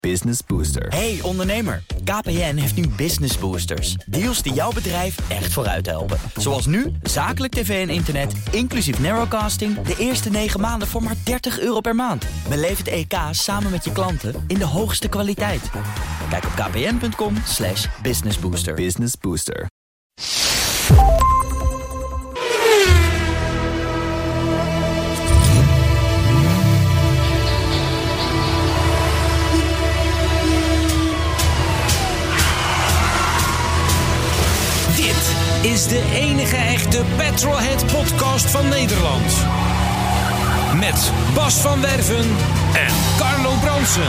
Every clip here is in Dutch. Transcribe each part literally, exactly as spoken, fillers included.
Business Booster. Hey ondernemer, K P N heeft nu Business Boosters. Deals die jouw bedrijf echt vooruit helpen. Zoals nu, zakelijk tv en internet, inclusief narrowcasting... de eerste negen maanden voor maar dertig euro per maand. Beleef het E K samen met je klanten in de hoogste kwaliteit. Kijk op kpn.com slash businessbooster. Business Booster. Is de enige echte Petrolhead-podcast van Nederland. Met Bas van Werven en Carlo Bronsen.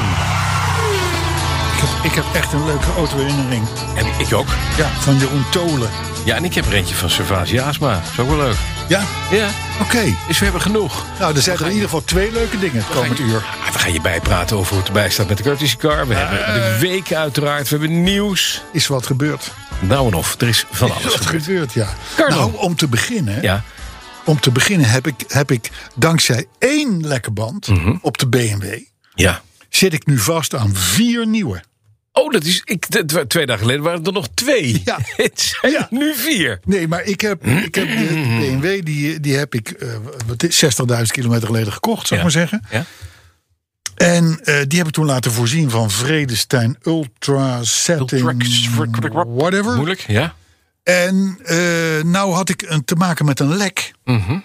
Ik heb, ik heb echt een leuke auto-herinnering. En ik ook. Ja, van Jeroen Tolen. Ja, en ik heb er eentje van Servaas Jasma. Dat is ook wel leuk. Ja? Ja. Oké. Okay. Dus we hebben genoeg. Nou, er zijn er in ieder geval twee leuke dingen het komend uur. Ja, we gaan je bijpraten over hoe het erbij staat met de courtesy car. We uh, hebben de week uiteraard. We hebben nieuws. Is wat gebeurd. Nou en of, er is van alles is wat gebeurd. gebeurd ja. Carlo. Nou, om te beginnen... Ja. Om te beginnen heb ik, heb ik dankzij één lekke band mm-hmm. op de B M W... Ja. zit ik nu vast aan vier nieuwe. Oh, dat is. Ik, de, twee dagen geleden waren er nog twee. Ja. Het zijn ja. nu vier. Nee, maar ik heb, ik heb de, de B M W, die, die heb ik uh, zestigduizend kilometer geleden gekocht, zou ik ja. maar zeggen. Ja. En uh, die heb ik toen laten voorzien van Vredestein Ultra Setting whatever. Moeilijk, ja. En uh, nou had ik een, te maken met een lek. Mm-hmm.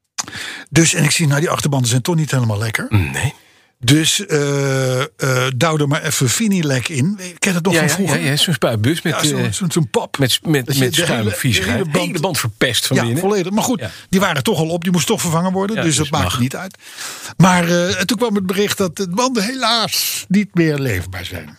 Dus, en ik zie, nou die achterbanden zijn toch niet helemaal lekker. Nee. Dus uh, uh, douw er maar even Finilek in. Ken het nog ja, van ja, vroeger? Ja, ja, zo'n spuitbus met, ja, zo, zo, zo'n pap. Met, met, met schuimvies. De hele band, hele band verpest van ja, binnen. volledig. Maar goed, ja. die waren toch al op. Die moest toch vervangen worden. Ja, dus dat maakt niet uit. Maar uh, toen kwam het bericht dat de banden helaas niet meer leefbaar zijn.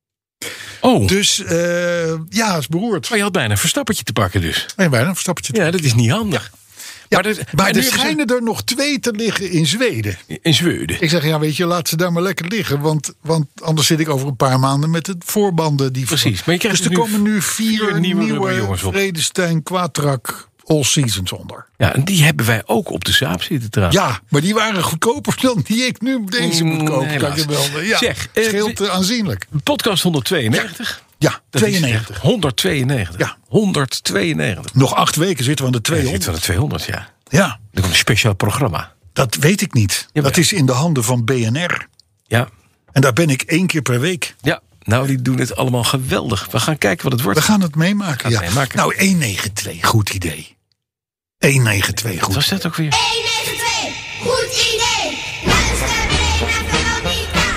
Oh. Dus uh, ja, is beroerd. Maar je had bijna een verstappertje te pakken dus. Nee, bijna een verstappertje te Ja, dat is niet handig. Ja. Ja, maar, er, maar er schijnen er nog twee te liggen in Zweden. In Zweden? Ik zeg, ja, weet je, laat ze daar maar lekker liggen. Want, want anders zit ik over een paar maanden met de voorbanden. Die Precies. Maar je krijgt dus er nu komen nu vier, vier nieuwe, nieuwe Vredestein Quatrac All Seasons onder. Ja, en die hebben wij ook op de Saab zitten trouwens. Ja, maar die waren goedkoper dan die ik nu deze moet kopen. Nee, kan je wel, ja, zeg, scheelt uh, aanzienlijk. Podcast honderdtweeënnegentig. Ja, ja tweeënnegentig. honderdtweeënnegentig. Ja. honderdtweeënnegentig. Nog acht weken zitten we aan de tweehonderd. Ja, zitten we aan de tweehonderd, ja. Ja. Er komt een speciaal programma. Dat weet ik niet. Jawel. Dat is in de handen van B N R. Ja. En daar ben ik één keer per week. Ja, nou die doen het allemaal geweldig. We gaan kijken wat het wordt. We gaan het meemaken, gaan ja. Het meemaken. Nou, honderdnegenentwintig, goed idee. honderdnegenentwintig, goed. Wat was dat ook weer? honderdnegenentwintig, goed idee. Luister mee naar Veronica.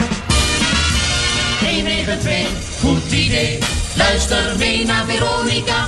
honderdnegenentwintig, goed idee. Luister mee naar Veronica.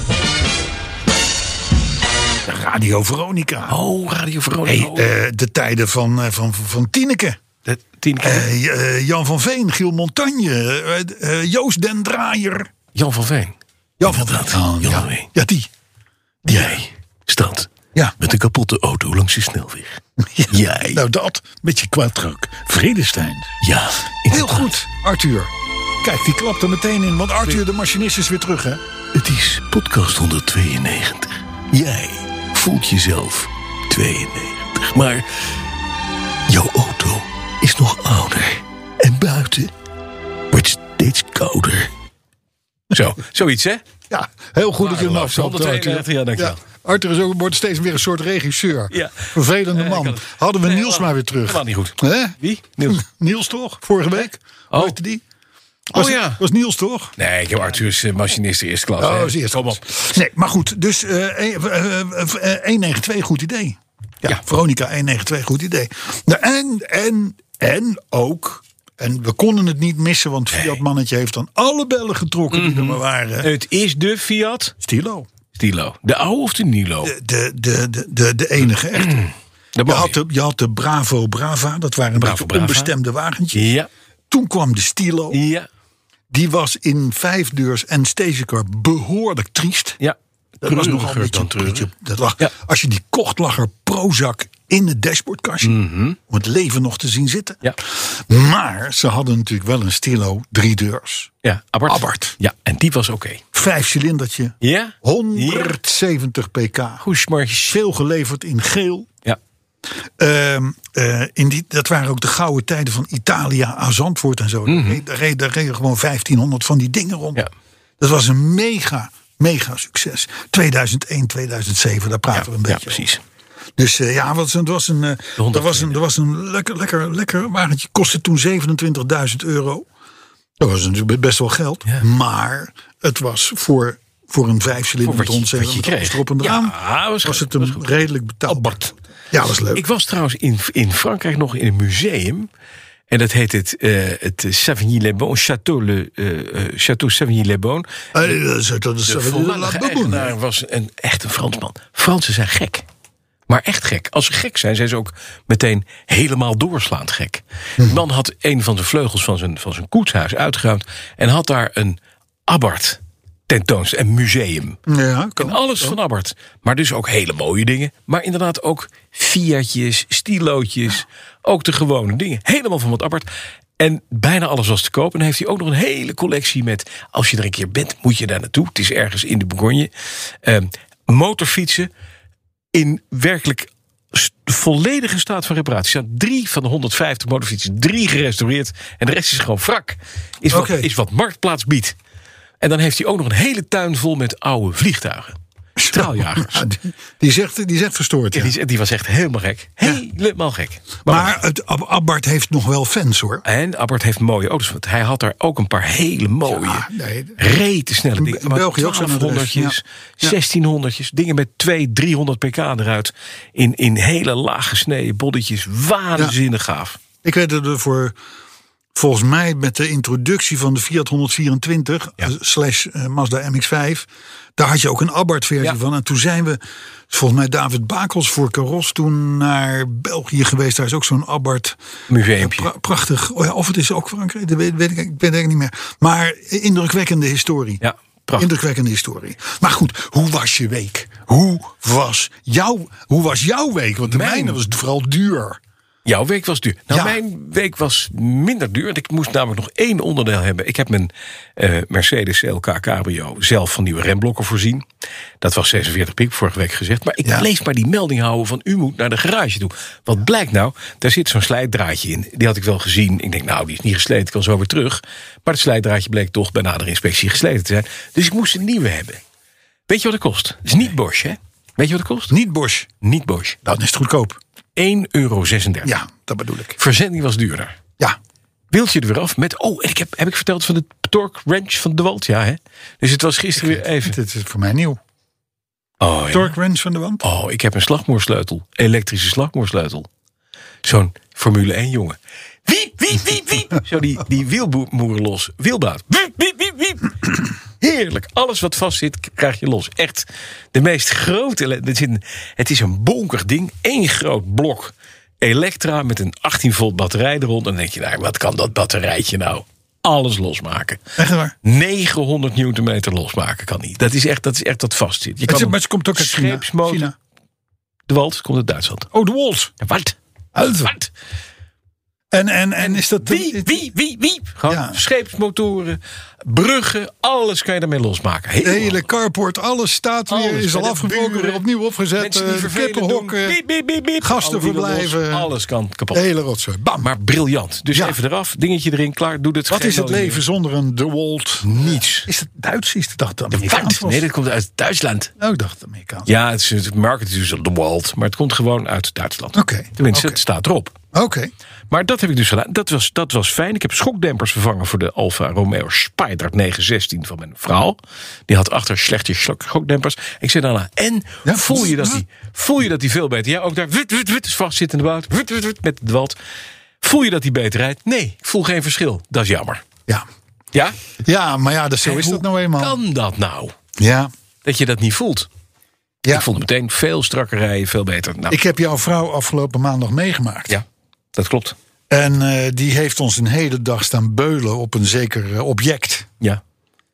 Radio Veronica. Oh, Radio Veronica. Hey, uh, de tijden van, uh, van, van Tineke. De Tineke. Uh, uh, Jan van Veen, Giel Montagne, uh, uh, Joost den Draaier. Jan van Veen. Jan van Veen. Oh, ja. Veen. ja, die. die. Jij staat ja. met een kapotte auto langs de snelweg. Ja. Jij. Nou, dat met je Quatrac. Vredestein. Ja. Heel goed, Arthur. Kijk, die klapt er meteen in, want Arthur, de machinist, is weer terug, hè? Het is podcast honderdtweeënnegentig. Jij voelt jezelf tweeënnegentig. Maar jouw auto is nog ouder. En buiten wordt steeds kouder. Zo, zoiets, hè? Ja, heel goed dat je hem afstapt, Arthur. Ja, dankjewel. Ja. Arthur is ook, wordt steeds weer een soort regisseur. Ja. Vervelende man. Uh, Hadden we nee, Niels maar weer terug. Dat was niet goed. He? Wie? Niels. Niels toch? Vorige week. Oh. Weet je die? Was, oh ja. Was Niels toch? Nee, ik heb Arthur's uh, machinist eerste klas. Oh, is eerste Kom op. Nee, maar goed. Dus uh, uh, uh, uh, honderdnegenentwintig, goed idee. Ja, ja. Veronica honderdnegenentwintig, goed idee. Nou, en, en, en ook... En we konden het niet missen, want Fiat mannetje heeft dan alle bellen getrokken die mm-hmm. er maar waren. Het is de Fiat Stilo. Stilo. De oude of de Nilo? De, de, de, de, de, de enige echte. Je had de, je had de Bravo Brava, dat waren een Bravo, beetje Brava. onbestemde wagentjes. Ja. Toen kwam de Stilo. Ja. Die was in vijfdeurs en stagecar behoorlijk triest. Ja. Dat was nogal een beetje, beetje dat lag, ja. Als je die kocht, lag er Prozac in het dashboardkastje. Mm-hmm. Om het leven nog te zien zitten. Ja. Maar ze hadden natuurlijk wel een Stilo, drie deurs. Ja, Abarth. Abarth. Ja, en die was oké. Okay. Vijf cilindertje. Ja. honderdzeventig pk. Goeie smartjes. Veel geleverd in geel. Ja. Uh, uh, in die, dat waren ook de gouden tijden van Italia aan Zandvoort en zo. Mm-hmm. Daar reden daar reed gewoon vijftienhonderd van die dingen rond. Ja. Dat was een mega, mega succes. tweeduizend één, tweeduizend zeven, daar praten ja, we een beetje ja, precies. over. Dus uh, ja, wat er was een, uh, er was een, er was een lekker, lekker, lekker wagentje. Kostte toen zevenentwintigduizend euro. Dat was natuurlijk best wel geld. Ja. Maar het was voor, voor een vijfcilinder honderdzeventig erop en eraan. Ja, was, was het een redelijk betaalbaar. Ja, dat was leuk. Ik was trouwens in, in Frankrijk nog in een museum. En dat heet het, uh, het Savigny-les-Bains, Château, le, uh, Château Savigny-les-Bains. Uh, de de voormalige eigenaar was een, echt een Fransman. Fransen zijn gek. Maar echt gek. Als ze gek zijn, zijn ze ook meteen helemaal doorslaand gek. Hm. De man had een van de vleugels van zijn, van zijn koetshuis uitgeruimd en had daar een Abarth tentoonstelling, een museum. Ja, kan, en alles kan. Van Abarth. Maar dus ook hele mooie dingen. Maar inderdaad ook Fiatjes, stilootjes. Ja. Ook de gewone dingen. Helemaal van wat Abarth. En bijna alles was te koop. En dan heeft hij ook nog een hele collectie met, als je er een keer bent, moet je daar naartoe. Het is ergens in de Bourgogne. Uh, motorfietsen. In werkelijk volledige staat van reparatie. Er staan drie van de honderdvijftig motorfietsen, drie gerestaureerd. En de rest is gewoon wrak. Is wat, okay. is wat Marktplaats biedt. En dan heeft hij ook nog een hele tuin vol met oude vliegtuigen. Straaljagers. Ja, die, die, zegt, die zegt verstoord. Ja. Ja, die, die was echt helemaal gek. Helemaal ja. gek. Maar, maar het, Abarth heeft nog wel fans, hoor. En Abarth heeft mooie auto's. Want hij had daar ook een paar hele mooie, ja, nee, rete snelle dingen. België ook zo'n honderdjes, ja. zestienhonderdjes. Dingen met tweehonderd, driehonderd pk eruit. In, in hele laag gesneden bodytjes. Waanzinnig ja. gaaf. Ik weet dat er voor... Volgens mij met de introductie van de Fiat honderdvierentwintig ja. slash uh, Mazda M X vijf... daar had je ook een Abarth-versie ja. van. En toen zijn we, volgens mij David Bakels voor Caros... toen naar België geweest. Daar is ook zo'n Abarth... Museumpje. Pra- prachtig. Oh ja, of het is ook Frankrijk, dat weet, weet ik, ik weet het niet meer. Maar indrukwekkende historie. Ja, prachtig. Indrukwekkende historie. Maar goed, hoe was je week? Hoe was jouw, hoe was jouw week? Want de Mijn... mijne was vooral duur. Jouw week was duur. Nou, ja. mijn week was minder duur. Want ik moest namelijk nog één onderdeel hebben. Ik heb mijn uh, Mercedes C L K Cabrio zelf van nieuwe remblokken voorzien. Dat was zesenveertig piek, vorige week gezegd. Maar ik ja. bleef maar die melding houden van u moet naar de garage toe. Wat blijkt nou? Daar zit zo'n slijtdraadje in. Die had ik wel gezien. Ik denk, nou, die is niet gesleten. Ik kan zo weer terug. Maar het slijtdraadje bleek toch bij nadere inspectie gesleten te zijn. Dus ik moest een nieuwe hebben. Weet je wat het kost? Het is niet Bosch, hè? Weet je wat het kost? Niet Bosch. Niet Bosch. Dan is het goedkoop. één euro zesendertig. Ja, dat bedoel ik. Verzending was duurder. Ja. Wieltje er weer af met... Oh, en ik heb, heb ik verteld van de torque wrench van de Walt? Ja, hè? Dus het was gisteren weer even... Dit is voor mij nieuw. Oh, ja. Torque wrench van de Walt? Oh, ik heb een slagmoersleutel. Elektrische slagmoersleutel. Zo'n Formule één jongen. Wiep, wiep, wiep, wiep. Zo die, die wielmoer los. Wielbaat. Wiep, wiep, wiep, wiep. Heerlijk. Alles wat vast zit, krijg je los. Echt de meest grote... Het is een bonkig ding. Eén groot blok elektra met een achttien volt batterij er rond. En dan denk je, nou, wat kan dat batterijtje nou? Alles losmaken. Echt waar? negenhonderd newtonmeter losmaken kan niet. Dat is echt, dat is echt wat vast zit. Je kan het, maar het komt ook uit scheepsmotor. China. De Walt komt uit Duitsland. Oh, de Walt. Ja, wat? Wat? En, en, en is dat... Wie, wie, wie, wie? Gewoon ja. scheepsmotoren, bruggen, alles kan je daarmee losmaken. Heel de hele carport, alles staat weer, alles is al afgebroken, weer opnieuw opgezet. Uh, kippenhokken, biep, biep, biep, biep. gastenverblijven. Alles kan kapot. Hele rotzooi. Bam. Maar briljant. Dus ja. even eraf, dingetje erin, klaar, doe het. Wat is het leven meer. Zonder een DeWalt? Niets. Is het Duits? Is het dat Amerikaans? Nee, dat komt uit Duitsland. Oh, ik dacht het Amerikaans. Ja, het is het market is dus DeWalt, maar het komt gewoon uit Duitsland. Oké. Okay. Tenminste, okay. het staat erop. Oké. Okay. Maar dat heb ik dus gedaan. Dat was, dat was fijn. Ik heb schokdempers vervangen voor de Alfa Romeo Spider negen zestien van mijn vrouw. Die had achter slechte schokdempers. Ik zei daarna, en ja, voel, je dat die, voel je dat die veel beter... Ja, ook daar wut, wut, wut, is vast in de bout. Wut, wut, wut, met de Walt. Voel je dat die beter rijdt? Nee, ik voel geen verschil. Dat is jammer. Ja. Ja? Ja, maar ja, dus zo en is dat nou eenmaal. Kan dat nou? Ja. Dat je dat niet voelt? Ja. Ik vond het meteen veel strakker rijden, veel beter. Nou. Ik heb jouw vrouw afgelopen maandag meegemaakt. Ja, dat klopt. En uh, die heeft ons een hele dag staan beulen op een zeker uh, object. Ja.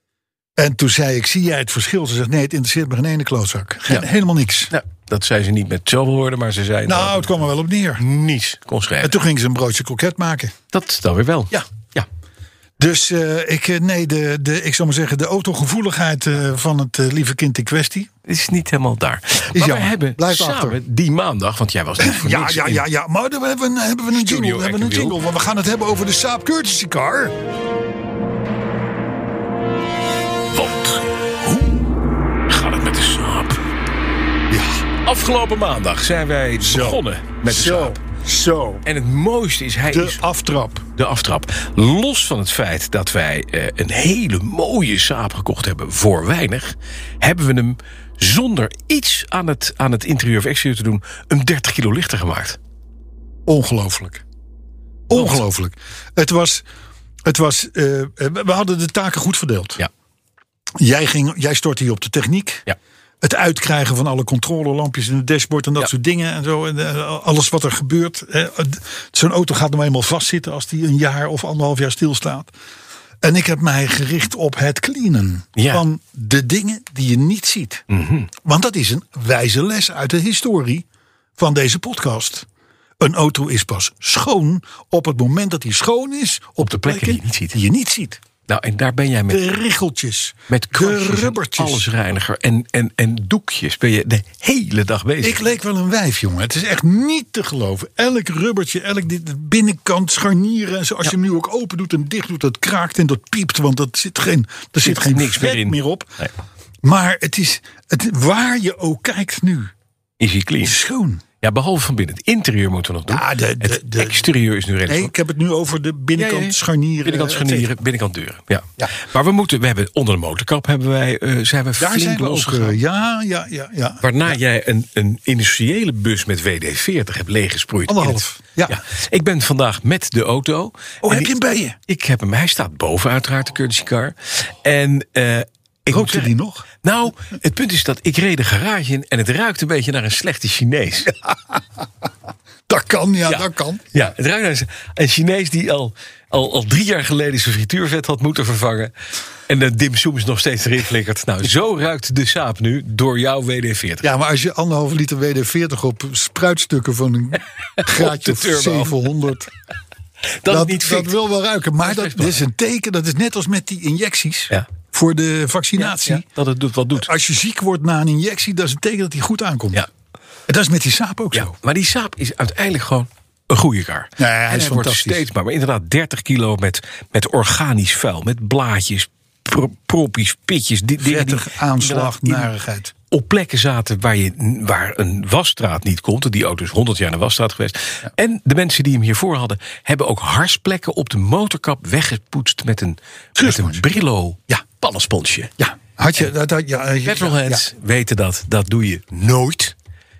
En toen zei ik, zie jij het verschil? Ze zegt, nee, het interesseert me geen ene klootzak. Geen, ja. Helemaal niks. Ja, dat zei ze niet met zoveel woorden, maar ze zei... Nou, nou het kwam er wel op neer. Niets kon schrijven. En toen ging ze een broodje kroket maken. Dat dan weer wel. Ja. ja. Dus uh, ik, uh, nee, de, de, ik zal maar zeggen, de autogevoeligheid uh, van het uh, lieve kind in kwestie is niet helemaal daar. Is maar jammer. we hebben Blijf samen achter. die maandag, want jij was niet voor Ja, niks ja, in- ja, ja. Maar dan hebben we, hebben we een Studio jingle. We hebben een Ackerwiel. jingle. Want we gaan het hebben over de Saab Courtesy Car. Want hoe gaat het met de Saab? Ja. Afgelopen maandag zijn wij Zo. begonnen met de Zo. Saab. Zo. En het mooiste is, hij De is aftrap. de aftrap. Los van het feit dat wij eh, een hele mooie Saab gekocht hebben voor weinig, hebben we hem zonder iets aan het, aan het interieur of exterieur te doen een dertig kilo lichter gemaakt. Ongelooflijk. Ongelooflijk. Het was, het was uh, we hadden de taken goed verdeeld. Ja. Jij, ging, jij stortte hier op de techniek. Ja. Het uitkrijgen van alle controlelampjes in het dashboard en dat Ja. soort dingen. En zo, en, uh, alles wat er gebeurt. Uh, Zo'n auto gaat nou eenmaal vastzitten als die een jaar of anderhalf jaar stilstaat. En ik heb mij gericht op het cleanen Ja. van de dingen die je niet ziet. Mm-hmm. Want dat is een wijze les uit de historie van deze podcast. Een auto is pas schoon op het moment dat hij schoon is op, de plekken, die je niet ziet. Die je niet ziet. Nou, en daar ben jij met, De richeltjes, met de kwastjes en rubbertjes. allesreiniger en, en, en doekjes ben je de hele dag bezig. Ik leek wel een wijf, jongen. Het is echt niet te geloven. Elk rubbertje, elk dit, de binnenkant, scharnieren. En zo, als Ja. je hem nu ook open doet en dicht doet, dat kraakt en dat piept. Want dat zit geen, er zit geen niks vet meer in. meer op. Nee. Maar het is, het, waar je ook kijkt nu, Is hij clean? is schoon. Ja, behalve van binnen. Het interieur moeten we nog doen. Ja, de- de- het de- exterieur is nu redelijk. Nee, ik heb het nu over de binnenkant, Ja, ja, ja. scharnieren. Binnenkant et scharnieren, cetera. binnenkant deuren. Ja. Ja. Maar we moeten, we hebben onder de motorkap hebben wij, uh, zijn we Daar flink zijn we ook. losgegaan. eh, Ja, ja, ja, ja. Waarna jij een, een industriële bus met W D veertig hebt leeggesproeid. Anderhalf, in het- ja. Ik ben vandaag met de auto. Oh, En heb je hem die- bij je? Ik heb hem. Hij staat boven uiteraard, de courtesy car. En uh, ik moet Rookte die zeggen- nog? Nou, het punt is dat ik reed de garage in en het ruikt een beetje naar een slechte Chinees. Dat kan, ja, dat kan. Ja, het ruikt naar een- een Chinees die al, al, al drie jaar geleden zijn frituurvet had moeten vervangen. En de dimsum is nog steeds erin flikkert. Nou, zo ruikt de Saab nu door jouw W D veertig. Ja, maar als je anderhalve liter W D veertig op spruitstukken van een graadje of turbo. zevenhonderd... dat, dat, het niet dat fikt. wil wel ruiken. Maar Dat dat, is dat is een teken, dat is net als met die injecties Ja. voor de vaccinatie. Ja, dat het doet wat doet. Als je ziek wordt na een injectie, dat is een teken dat die goed aankomt. Ja. En dat is met die Saab ook Ja, zo. maar die Saab is uiteindelijk gewoon een goede kar. Ja, ja, hij en is hij wordt fantastisch. steeds maar, maar inderdaad dertig kilo met, met organisch vuil, met blaadjes, pro, proppies, pitjes, di- dingen die Vettig, aanslag, inderdaad in- narigheid. op plekken zaten waar, je, waar een wasstraat niet komt. Die auto is honderd jaar in een wasstraat geweest. En de mensen die hem hiervoor hadden, hebben ook harsplekken op de motorkap weggepoetst met een, met een Brillo Ja. pannensponsje. Ja, had je dat? dat ja, ja, Petrolheads ja. weten dat, dat doe je nooit.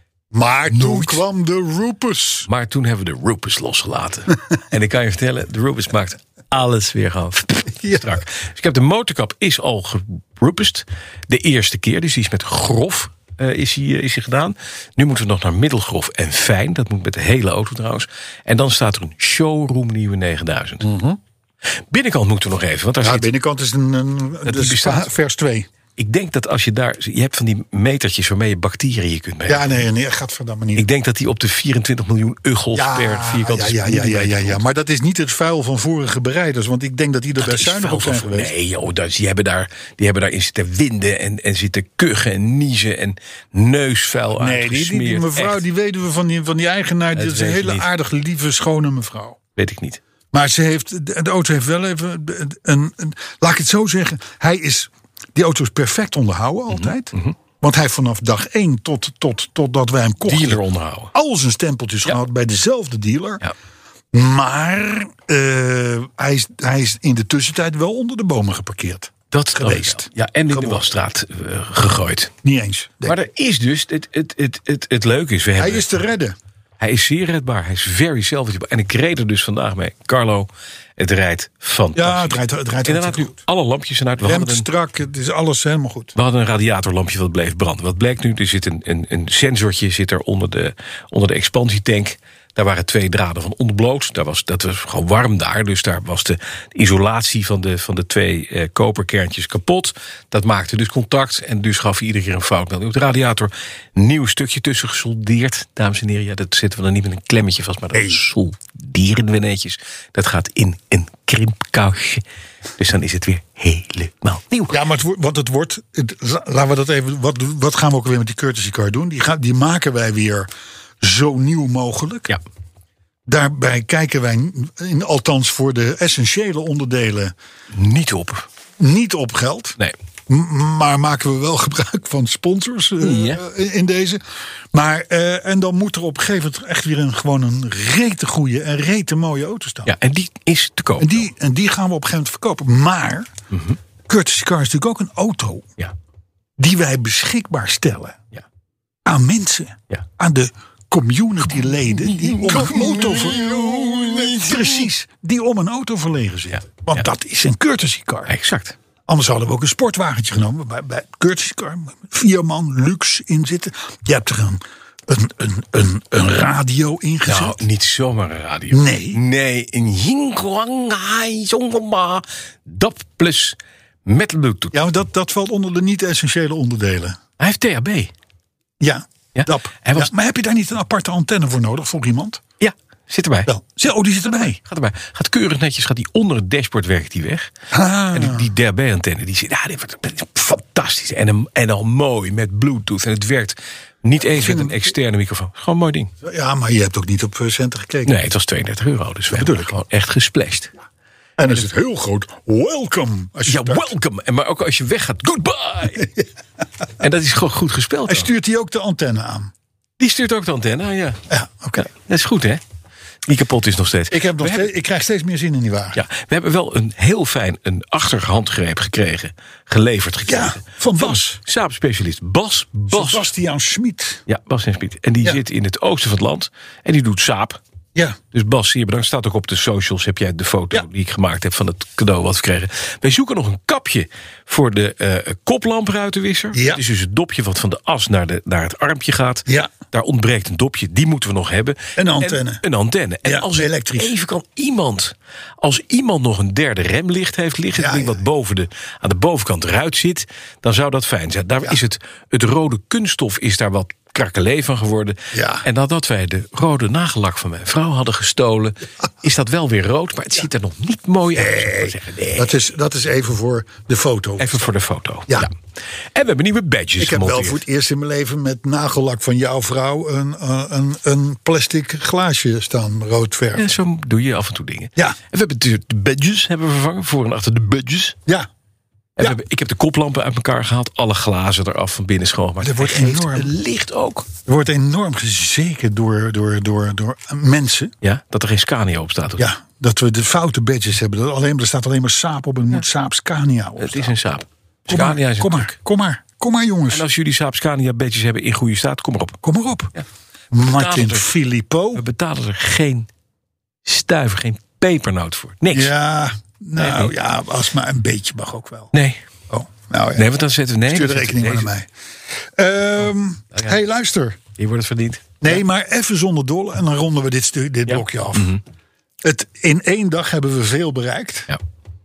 Maar toen Nooit. kwam de Rupus. Maar toen hebben we de Rupus losgelaten. En ik kan je vertellen, de Rupus maakt alles weer gewoon Ja. strak. Dus ik heb de motorkap is al gerupust. De eerste keer, dus die is met grof uh, is, hij, uh, is hij gedaan. Nu moeten we nog naar middelgrof en fijn. Dat moet met de hele auto trouwens. En dan staat er een showroom nieuwe negenduizend. Mm-hmm. Binnenkant moeten we nog even, want daar Ja, zit... binnenkant is een, een die dus bestaat. vers twee. Ik denk dat als je daar... Je hebt van die metertjes waarmee je bacteriën kunt meten. Ja, nee, nee, gadverdamme niet. Ik denk dat die op de vierentwintig miljoen uggels per vierkante ja, ja, ja, ja, ja, millimeter ja. komt. Maar dat is niet het vuil van vorige bereiders. Want ik denk dat die er Dat best is zuinig op vuil zijn van- geweest. Nee, joh, dat, die, hebben daar, die hebben daarin zitten winden en, en zitten kuchen en niezen en neusvuil Nee, die, die, die uitgesmeerd. mevrouw, Echt, die weten we van die, van die eigenaar. Dat Dat is een weet je hele niet. aardige, lieve, schone mevrouw. weet ik niet. Maar ze heeft, de, de auto heeft wel even een, een, een- laat ik het zo zeggen. Hij is, die auto is perfect onderhouden altijd. Want hij heeft vanaf dag één tot, tot, totdat wij hem kochten. Dealer onderhouden. Al zijn stempeltjes Ja. gehad bij dezelfde dealer. Ja. Maar eh, hij, is, hij is in de tussentijd wel onder de bomen geparkeerd. Dat Geweest. ook wel. Ja, en in de Gewoon. wasstraat uh, gegooid. Niet eens. Nee. Maar er is dus, het, het, het, het, het leuke is, we hij hebben, is te redden. hij is zeer redbaar. Hij is very salvageable. En ik reed er dus vandaag mee. Carlo, het rijdt fantastisch. Ja, het rijdt, het rijdt Inderdaad, nu hartstikke goed. alle lampjes zijn uit. We Remt hadden een, strak, het is alles helemaal goed. We hadden een radiatorlampje wat bleef branden. Wat blijkt nu? Er zit een, een, een sensortje zit er onder de, onder de expansietank. Daar waren twee draden van ontbloot. Daar was, dat was gewoon warm daar. Dus daar was de isolatie van de, van de twee uh, koperkerntjes kapot. Dat maakte dus contact. En dus gaf iedere keer een foutmelding op de radiator. Nieuw stukje tussen gesoldeerd. Dames en heren, ja, dat zetten we dan niet met een klemmetje vast. Maar dat hey. solderen we netjes. Dat gaat in een krimpkastje. Dus dan is het weer helemaal nieuw. Ja, maar het, wo- wat het wordt... Het, laten we dat even... Wat, wat gaan we ook weer met die courtesy car doen? Die, gaan, die maken wij weer zo nieuw mogelijk. Ja. Daarbij kijken wij, in, althans voor de essentiële onderdelen... Niet op. Niet op geld. Nee. M- maar maken we wel gebruik van sponsors uh, Ja. in, in deze. Maar, uh, en dan moet er op een gegeven moment echt weer een, gewoon een rete goede en rete mooie auto staan. Ja, en die is te koop. En die, en die gaan we op een gegeven moment verkopen. Maar Mm-hmm. courtesy car is natuurlijk ook een auto Ja. die wij beschikbaar stellen Ja. aan mensen. Ja. Aan de community-leden die om een auto ver- Precies, die om een auto verlegen zitten. Ja. Want Ja. dat is een courtesy car. Exact. Anders hadden we ook een sportwagentje genomen. Bij, bij courtesy car, vier man, luxe in zitten. Je hebt er een, een, een, een, een radio ingezet. Nou, niet zomaar een radio. Nee. Nee, een Yingguanghai Zongma D A B plus met Bluetooth. Ja, maar dat, dat valt onder de niet-essentiële onderdelen. Hij heeft T H B. Ja, Ja? D A B. Hij was- Ja, maar heb je daar niet een aparte antenne voor nodig voor iemand? Ja, zit erbij. Wel. Zo, oh, die zit erbij. Gaat erbij. Gaat keurig netjes, gaat die onder het dashboard werkt die weg. Ah. En die, die D H B-antenne, die zit, ja, die wordt dat is fantastisch. En, een- en al mooi met Bluetooth. En het werkt niet eens met een externe microfoon. Gewoon een mooi ding. Ja, maar je hebt ook niet op eh, centen gekeken. Nee, het was tweeëndertig euro. Dus we bedoel hebben ik. gewoon echt gesplashed. En dan is het heel groot. Welcome. Als je Ja, start. welcome. En maar ook als je weggaat, goodbye. En dat is gewoon goed gespeeld. Hij dan. stuurt die ook de antenne aan. Die stuurt ook de antenne aan, ja. Ja, oké. Ja, dat is goed, hè? Die kapot is nog steeds. Ik, heb nog We steeds, hebben- ik krijg steeds meer zin in die wagen. Ja, we hebben wel een heel fijn een achterhandgreep gekregen. Geleverd gekregen. Ja, van Bas. Saab-specialist Bas. Bas. Sebastiaan Schmid. Ja, Bas en Spiet. En die Ja. zit in het oosten van het land. En die doet Saab. Ja. Dus Bas, zeer bedankt. Staat ook op de socials. Heb jij de foto Ja. die ik gemaakt heb van het cadeau wat we kregen. Wij zoeken nog een kapje voor de eh koplamprenuitenwisser. Ja. Dat is dus het dopje wat van de as naar, de, naar het armpje gaat. Ja. Daar ontbreekt een dopje. Die moeten we nog hebben. Een antenne. En, een antenne. En Ja, als er elektrisch. even kan iemand... Als iemand nog een derde remlicht heeft liggen... Ja, dat ding ja, wat boven de, aan de bovenkant eruit zit... dan zou dat fijn zijn. Daar is het, het rode kunststof is daar wat krakelee van geworden. Ja. En nadat wij de rode nagellak van mijn vrouw hadden gestolen... is dat wel weer rood, maar het ziet er nog niet mooi uit. zou ik maar zeggen. Nee. Dat is, dat is even voor de foto. Even voor de foto. Ja. En we hebben nieuwe badges Ik heb wel gemonteerd. voor het eerst in mijn leven met nagellak van jouw vrouw... een, uh, een, een plastic glaasje staan, rood verf. En zo doe je af en toe dingen. Ja. En we hebben de, de badges hebben we vervangen, voor en achter de badges. Ja. En we Ja. hebben, ik heb de koplampen uit elkaar gehaald, alle glazen eraf van binnen schoongemaakt. Er wordt Hij geeft enorm. een licht ook. Er wordt enorm gezeken door, door, door, door mensen. Ja, dat er geen Scania op staat. Ja, dat we de foute badges hebben. Dat alleen, er staat alleen maar Saab op en er moet Saab Scania op Het staan. is een Saab. Kom Scania maar, is een kom truck. maar, kom maar, kom maar jongens. En als jullie Saab Scania badges hebben in goede staat, kom maar op. Kom maar op. Ja. Martin betalen er- Filippo. We betalen er geen stuiver, geen pepernoot voor. Niks. Ja, Nee, nou niet. ja, als maar een beetje mag ook wel. Nee. Oh, nou ja. Nee, want dan zetten we... Nee, Stuur de dan zetten we rekening maar deze- naar mij. Ehm ja. Hey, luister. Hier wordt het verdiend. Nee, maar even zonder dolle. En dan ronden we dit, stu- dit Ja. blokje af. Het, in één dag hebben we veel bereikt. Ja.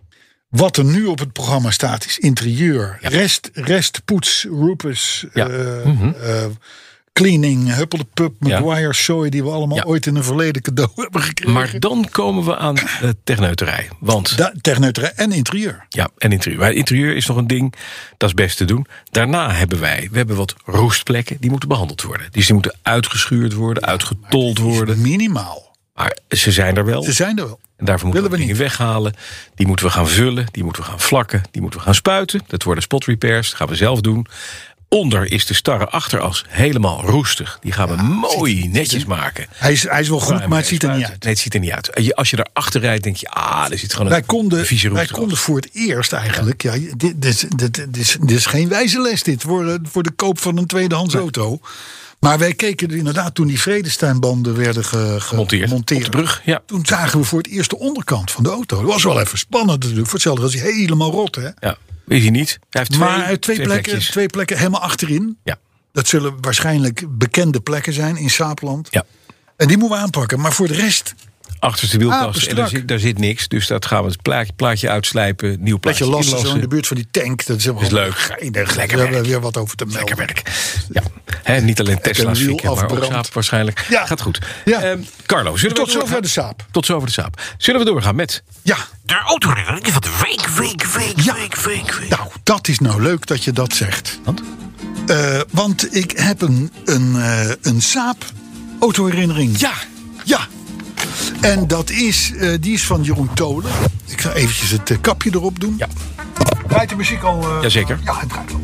Wat er nu op het programma staat is interieur. Ja. Rest, rest, poets, roepers, Ja. eh, Mhm. eh, cleaning, huppeldepup, Ja. Maguire, Soy... die we allemaal Ja. ooit in een verleden cadeau hebben gekregen. Maar dan komen we aan de techneuterij. Want, Da- techneuterij en interieur. ja, en interieur. Maar interieur is nog een ding, dat is best te doen. Daarna hebben wij, we hebben wat roestplekken, die moeten behandeld worden. Dus die moeten uitgeschuurd worden, uitgetold worden. Minimaal. Maar ze zijn er wel. Ze zijn er wel. En daarvoor moeten we, Willen we dingen weghalen. Die moeten we gaan vullen, die moeten we gaan vlakken, die moeten we gaan spuiten. Dat worden spot repairs, dat gaan we zelf doen. Onder is de starre achteras helemaal roestig. Die gaan we mooi netjes maken. Hij is, hij is wel goed, maar het ziet er niet uit. Nee, het ziet er niet uit. En je- Als je erachter rijdt, denk je, ah, er zit gewoon een Wij konden, vieze wij roest konden voor het eerst eigenlijk... Ja, dit, dit, dit, dit, is, dit is geen wijze les dit voor, eh, voor de koop van een tweedehands auto. Maar wij keken er inderdaad toen die Vredesteynbanden werden ge, ge- gemonteerd. gemonteerd. Op de brug, ja. Toen zagen we voor het eerst de onderkant van de auto. Dat was wel even spannend natuurlijk. Voor hetzelfde was hij helemaal rot. Hè? Ja, weet je niet. Hij heeft twee, maar twee, twee, plekken, plekjes. twee plekken helemaal achterin. Ja. Dat zullen waarschijnlijk bekende plekken zijn in Saapland. Ja. En die moeten we aanpakken. Maar voor de rest... Achterste wielkast. En Apenstrak. daar zit, daar zit niks. Dus dat gaan we het plaatje, plaatje uitslijpen. Nieuw plaatje Beetje lastig zo inlassen. in de buurt van die tank. Dat is, is leuk. Geinig. Lekker We hebben werk. weer wat over te melden. Lekker werk. Ja. He, niet alleen Tesla's een wiel fikken, maar ook afbrand. Saab waarschijnlijk. Ja. Gaat goed. Ja. Ehm, Carlo, zullen Tot we zover doorgaan? de Saab. Tot zover de Saab. Zullen we doorgaan met... Ja, De autoherinnering van de week, week, week, Ja. week, week, week. nou, dat is nou leuk dat je dat zegt. Want? Uh, want ik heb een, een, uh, een Saab autoherinnering. Ja. Ja. En dat is, uh, die is van Jeroen Tolen. Ik ga eventjes het uh, kapje erop doen. Ja. Draait de muziek al? Uh... Jazeker. Ja, het draait al.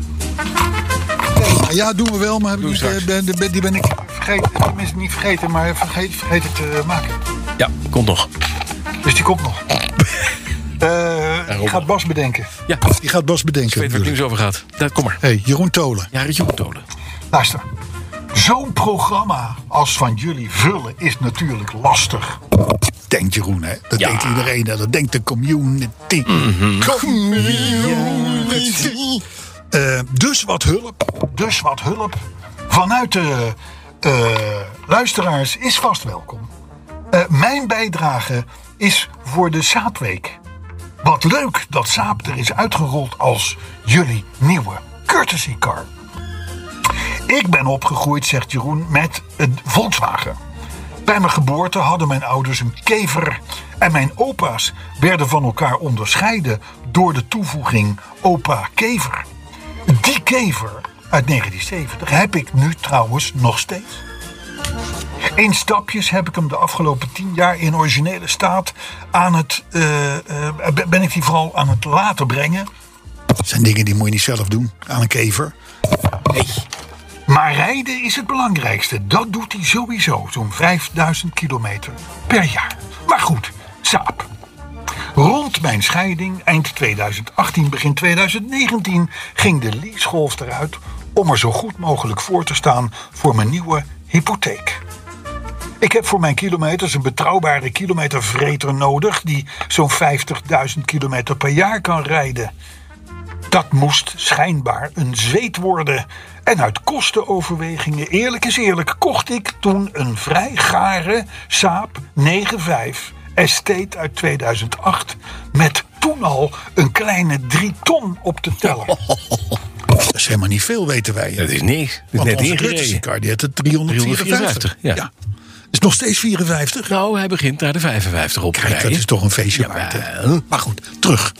Nee, ja, doen we wel, maar heb ik Doe niet, straks. uh, ben, ben, die ben ik vergeten. Tenminste, niet vergeten, maar vergeet, vergeet het te uh, maken. Ja, komt nog. Dus die komt nog. Uh, die gaat Bas bedenken. Ja. Die gaat Bas bedenken. Ik weet waar het nieuws over gaat. Daar, kom maar. Hey, Jeroen Tolen. Ja, Jeroen Tolen. Luister. Zo'n programma als van jullie vullen is natuurlijk lastig. Denkt Jeroen, hè? Dat Ja. denkt iedereen. Hè? Dat denkt de community. Mhm. Community. Uh, dus wat hulp. Dus wat hulp. Vanuit de uh, luisteraars is vast welkom. Uh, mijn bijdrage is voor de Saabweek. Wat leuk dat Saab er is uitgerold als jullie nieuwe courtesy car. Ik ben opgegroeid, zegt Jeroen, met een Volkswagen. Bij mijn geboorte hadden mijn ouders een kever. En mijn opa's werden van elkaar onderscheiden door de toevoeging opa kever. Die kever uit negentien zeventig heb ik nu trouwens nog steeds. In stapjes heb ik hem de afgelopen tien jaar in originele staat aan het... Uh, uh, ben ik die vooral aan het laten brengen. Dat zijn dingen die moet je niet zelf doen aan een kever. Nee. Maar rijden is het belangrijkste. Dat doet hij sowieso. Zo'n vijfduizend kilometer per jaar. Maar goed, Saab. Rond mijn scheiding, eind tweeduizend achttien, begin tweeduizend negentien... ging de leasegolf eruit om er zo goed mogelijk voor te staan voor mijn nieuwe hypotheek. Ik heb voor mijn kilometers een betrouwbare kilometervreter nodig... die zo'n vijftigduizend kilometer per jaar kan rijden. Dat moest schijnbaar een zweet worden. En uit kostenoverwegingen, eerlijk is eerlijk... kocht ik toen een vrij gare Saab negen vijf Estate uit tweeduizend acht... met toen al een kleine drie ton op te tellen. Dat is helemaal niet veel, weten wij. Dat is niks. Dat is Want net onze ingereden. courtesy car, die had het driehonderdvierenvijftig. ja. Is nog steeds vierenvijftig. Nou, hij begint naar de vijfenvijftig op te Kijk, dat rijden. is toch een feestje Jawel. waard. hè? Maar goed, terug.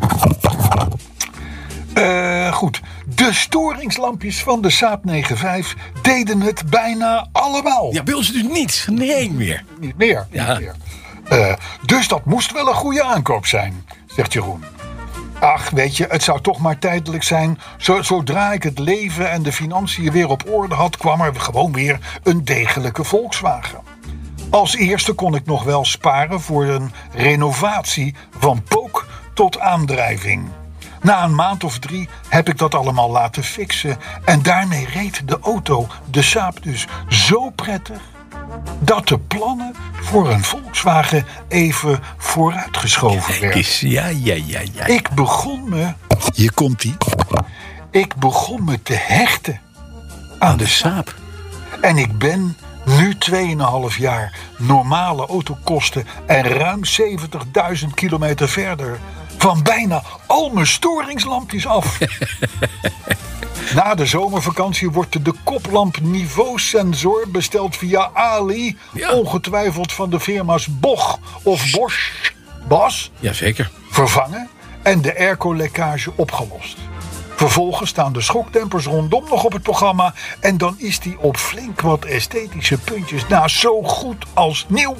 Uh, goed. De storingslampjes van de Saab negen vijf deden het bijna allemaal. Ja, bij ons dus niet. Nee meer. Niet meer. Ja. Niet meer. Uh, dus dat moest wel een goede aankoop zijn, zegt Jeroen. Ach, weet je, het zou toch maar tijdelijk zijn. Zodra ik het leven en de financiën weer op orde had... kwam er gewoon weer een degelijke Volkswagen. Als eerste kon ik nog wel sparen voor een renovatie van pook tot aandrijving. Na een maand of drie heb ik dat allemaal laten fixen. En daarmee reed de auto, de Saab dus, zo prettig... dat de plannen voor een Volkswagen even vooruitgeschoven werden. Ja, ja, ja, ja. Ik begon me... Hier komt ie. Ik begon me te hechten aan de Saab. En ik ben nu tweeënhalf jaar normale autokosten... en ruim zeventigduizend kilometer verder... van bijna al mijn storingslampjes af. Na de zomervakantie wordt de koplamp niveausensor besteld via Ali. Ja. Ongetwijfeld van de firma's Bosch of Bosch. Bas. Jazeker. Vervangen en de airco-lekkage opgelost. Vervolgens staan de schokdempers rondom nog op het programma... en dan is die op flink wat esthetische puntjes na zo goed als nieuw.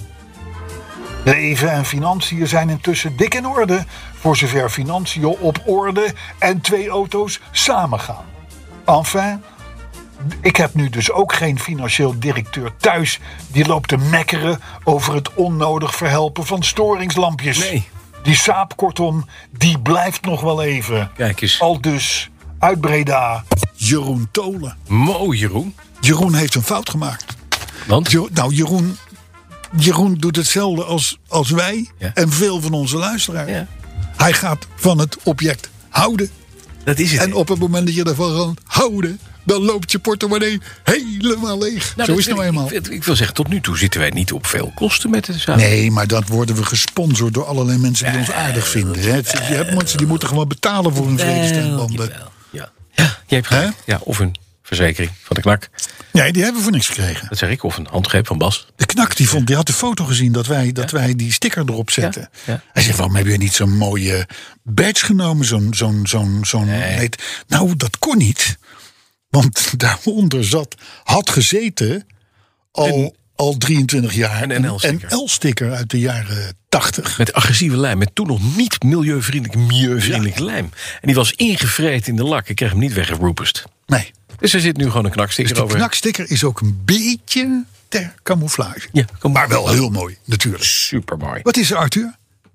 Leven en financiën zijn intussen dik in orde... voor zover financiën op orde en twee auto's samengaan. Enfin, ik heb nu dus ook geen financieel directeur thuis... die loopt te mekkeren over het onnodig verhelpen van storingslampjes. Nee. Die Saab, kortom, die blijft nog wel even. Kijk eens. Al dus, uit Breda, Jeroen Tolen. Mooi, Jeroen. Jeroen heeft een fout gemaakt. Want? Jo- nou, Jeroen, Jeroen doet hetzelfde als, als wij Ja. en veel van onze luisteraars. Ja. Hij gaat van het object houden. Dat is het. En op het moment dat je ervan gaat houden, dan loopt je portemonnee helemaal leeg. Nou, Zo dat is het nou wil- eenmaal. Ik, ik wil zeggen, tot nu toe zitten wij niet op veel kosten met de zaak. Nee, maar dat worden we gesponsord door allerlei mensen die ons aardig vinden. Hè. Je hebt mensen die moeten gewoon betalen voor hun vredestijdbanden. Ja. Ja, je hebt gelijk. Ja, of een verzekering van de knak. Nee, die hebben we voor niks gekregen. Dat zeg ik. Of een handgreep van Bas. De knak die, vond, die had de foto gezien dat wij, dat wij die sticker erop zetten. Ja, ja. Hij zegt, waarom heb je niet zo'n mooie badge genomen? Zo'n, zo'n, zo'n, zo'n nee. Nou, dat kon niet. Want daaronder zat, had gezeten al, Een- al drieëntwintig jaar een N L-sticker. een L-sticker uit de jaren tachtig. Met agressieve lijm. Met toen nog niet milieuvriendelijke, milieuvriendelijke lijm. En die was ingevreten in de lak. Ik kreeg hem niet weggeroepest. Nee. Dus er zit nu gewoon een knaksticker Dus de over. knaksticker is ook een beetje ter camouflage. Ja, kom Maar wel heel mooi, natuurlijk. super mooi. Wat is er, Arthur?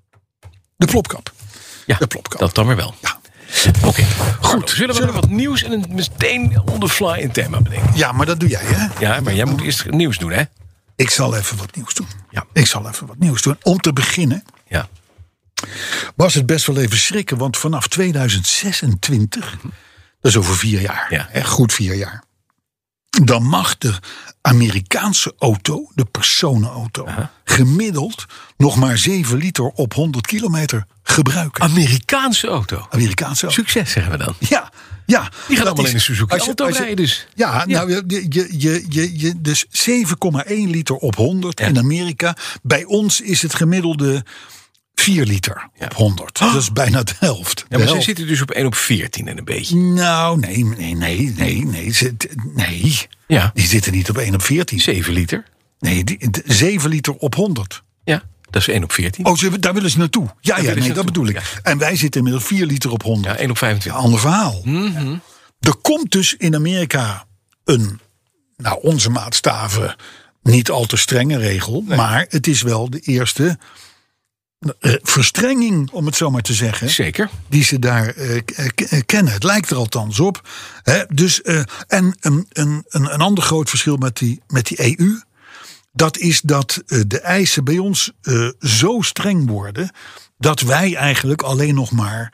De plopkap. Ja, de plopkap. dat dan weer wel. Ja. Oké, goed. Zullen we nog wat nieuws en een meteen on the fly een thema bedenken? Ja, maar dat doe jij, hè? Ja, maar jij moet eerst nieuws doen, hè? Ik zal even wat nieuws doen. Ja. Ik zal even wat nieuws doen. Om te beginnen Ja. was het best wel even schrikken. Want vanaf tweeduizend zesentwintig, dat is over vier jaar. Ja. Hè, goed vier jaar. Dan mag de Amerikaanse auto, de personenauto, Aha. gemiddeld nog maar zeven liter op honderd kilometer gebruiken. Amerikaanse auto. Amerikaanse auto. Succes, zeggen we dan. Ja, ja. Die gaan dat allemaal is- in de Suzuki als je- auto als je- rijden dus. Ja, nou, je, je, je, je, je, dus zeven komma één liter op honderd Ja. in Amerika. Bij ons is het gemiddelde vier liter Ja. op honderd. Dat is bijna de helft. Ja, De maar ze helft. zitten dus op één op veertien en een beetje. Nou, nee, nee, nee, nee, nee. Ze- nee. Ja. Die zitten niet op één op veertien. zeven liter. Nee, die, de- zeven liter op honderd. Ja, dat is één op veertien. Oh, ze, daar willen ze naartoe. Ja, ja, willen nee, ze dat naartoe, bedoel ik. ja. En wij zitten inmiddels vier liter op honderd. Ja, één op Ja, vijfentwintig. ander verhaal. Mhm. Er komt dus in Amerika een, nou, onze maatstaven, niet al te strenge regel. Maar het is wel de eerste eh, verstrenging, om het zo maar te zeggen, Zeker. die ze daar eh, k- eh, kennen. Het lijkt er althans op. Hè? Dus, eh, en een, een, een, een ander groot verschil met die, met die E U. Dat is dat eh, de eisen bij ons eh, zo streng worden, dat wij eigenlijk alleen nog maar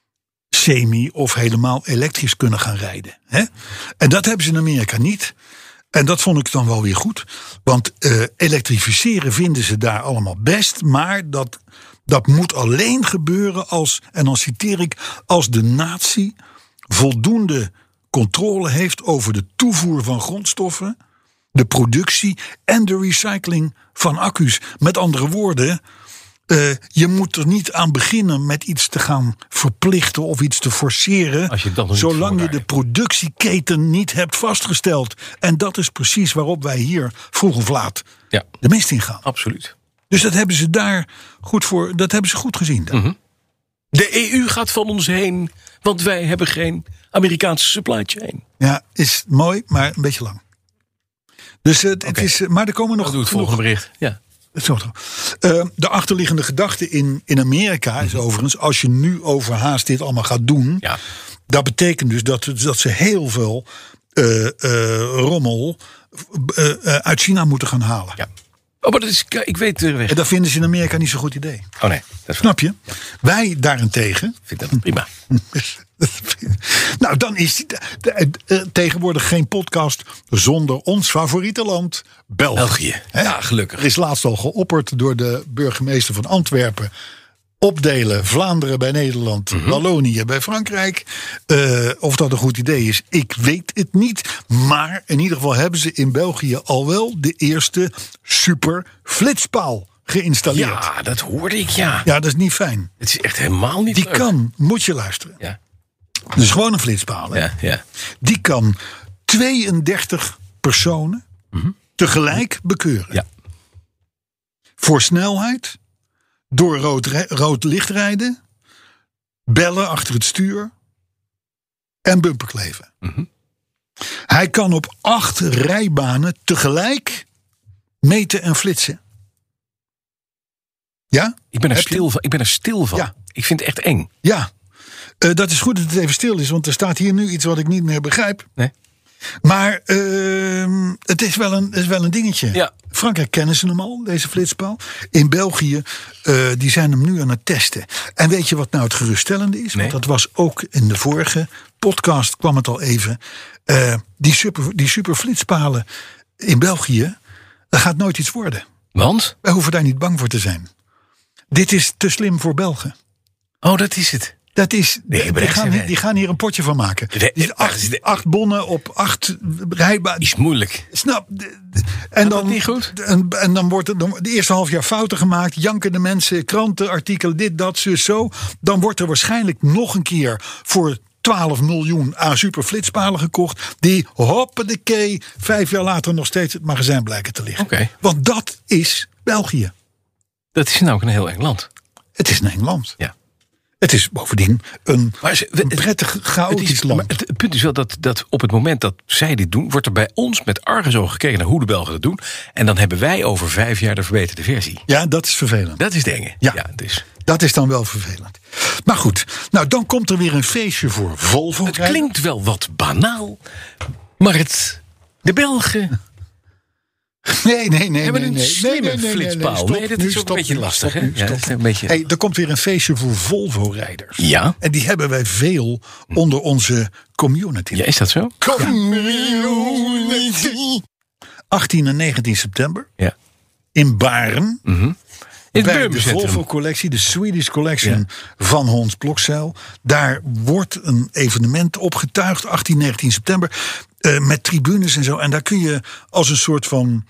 semi of helemaal elektrisch kunnen gaan rijden. Hè? En dat hebben ze in Amerika niet. En dat vond ik dan wel weer goed. Want eh, elektrificeren vinden ze daar allemaal best. Maar dat, dat moet alleen gebeuren als, en dan citeer ik, als de natie voldoende controle heeft over de toevoer van grondstoffen, de productie en de recycling van accu's. Met andere woorden, Uh, je moet er niet aan beginnen met iets te gaan verplichten of iets te forceren, Als je dat nog niet zolang voor je daar de hebt. productieketen niet hebt vastgesteld. En dat is precies waarop wij hier vroeg of laat Ja, de mist in gaan. absoluut. Dus dat hebben ze daar goed voor, dat hebben ze goed gezien. Mhm. De E U gaat van ons heen, want wij hebben geen Amerikaanse supply chain. Ja, is mooi, maar een beetje lang. Dus uh, het Oké. is, uh, maar er komen nog Dat doe het genoeg- volgende bericht. Ja. Zo, zo. Uh, de achterliggende gedachte in, in Amerika is overigens, als je nu overhaast dit allemaal gaat doen, Ja. dat betekent dus dat, dat ze heel veel uh, uh, rommel uh, uh, uit China moeten gaan halen. Ja. Oh, maar dat is, ik weet de weg. En dat vinden ze in Amerika niet zo'n goed idee. Oh nee, dat is, Snap je? Wij daarentegen. ik vind dat prima. Nou, dan is die, de, de, tegenwoordig geen podcast zonder ons favoriete land, België. België. Hè? Ja, gelukkig. Er is laatst al geopperd door de burgemeester van Antwerpen. Opdelen Vlaanderen bij Nederland, Mhm. Wallonië bij Frankrijk. Uh, of dat een goed idee is, ik weet het niet. Maar in ieder geval hebben ze in België al wel de eerste super flitspaal geïnstalleerd. Ja, Ja, dat hoorde ik, ja. dat is niet fijn. Het is echt helemaal niet Die leuk. kan, moet je luisteren. Ja, Dus gewoon een flitspaal. Hè? ja, ja. Die kan tweeëndertig personen tegelijk bekeuren. Ja. Voor snelheid, door rood, re- rood licht rijden, bellen achter het stuur en bumperkleven. Mhm. Hij kan op acht rijbanen tegelijk meten en flitsen. Ja? Ik ben er Heb je- stil van. Ik ben er stil van. Ja. Ik vind het echt eng. Ja. Uh, dat is goed dat het even stil is, want er staat hier nu iets wat ik niet meer begrijp. Nee? Maar uh, het is wel, een, het is wel een dingetje. Ja. Frankrijk kennen ze hem al, deze flitspaal. In België, uh, die zijn hem nu aan het testen. En weet je wat nou het geruststellende is? Nee. Want dat was ook in de vorige podcast kwam het al even. Uh, die, super, die superflitspalen in België, dat gaat nooit iets worden. Want? Wij hoeven daar niet bang voor te zijn. Dit is te slim voor Belgen. Oh, dat is het. Dat is, nee, die, gaan, die gaan hier een potje van maken. De, die acht, de, acht bonnen op acht rijbanen. Is moeilijk. Snap. De, de, en, dan, niet goed? En, en dan wordt het de eerste half jaar fouten gemaakt. Janken de mensen, krantenartikelen, dit, dat, zus, zo. Dan wordt er waarschijnlijk nog een keer voor twaalf miljoen aan superflitspalen gekocht. Die hoppedekee vijf jaar later nog steeds het magazijn blijken te liggen. Okay. Want dat is België. Dat is nou ook een heel eng land. Het is een eng land. Ja. Het is bovendien een, ze, een prettig chaotisch het is, land. Maar het, het punt is wel dat, dat op het moment dat zij dit doen, wordt er bij ons met argusogen gekeken naar hoe de Belgen dat doen. En dan hebben wij over vijf jaar de verbeterde versie. Ja, dat is vervelend. Dat is de enge. Ja, ja dus. Dat is dan wel vervelend. Maar goed, nou dan komt er weer een feestje voor Volvo. Het klinkt wel wat banaal, maar het, de Belgen Nee, nee, nee. hebben nee, een nee, slimme nee, nee, nee, flitspaal. Nee, nee, nee, dat nu, is ook stop, een beetje nu, lastig. stop, Hè? nu, Ja, stop. dat is een beetje... Hey, er komt weer een feestje voor Volvo-rijders. Ja. En die hebben wij veel onder onze community. Ja, is dat zo? Community. achttien en negentien september. Ja. In Baren. Mm-hmm. In bij het de Volvo-collectie, de Swedish Collection ja. van Hans Blokzeil. Daar wordt een evenement opgetuigd, achttien, negentien september. Uh, met tribunes en zo. En daar kun je als een soort van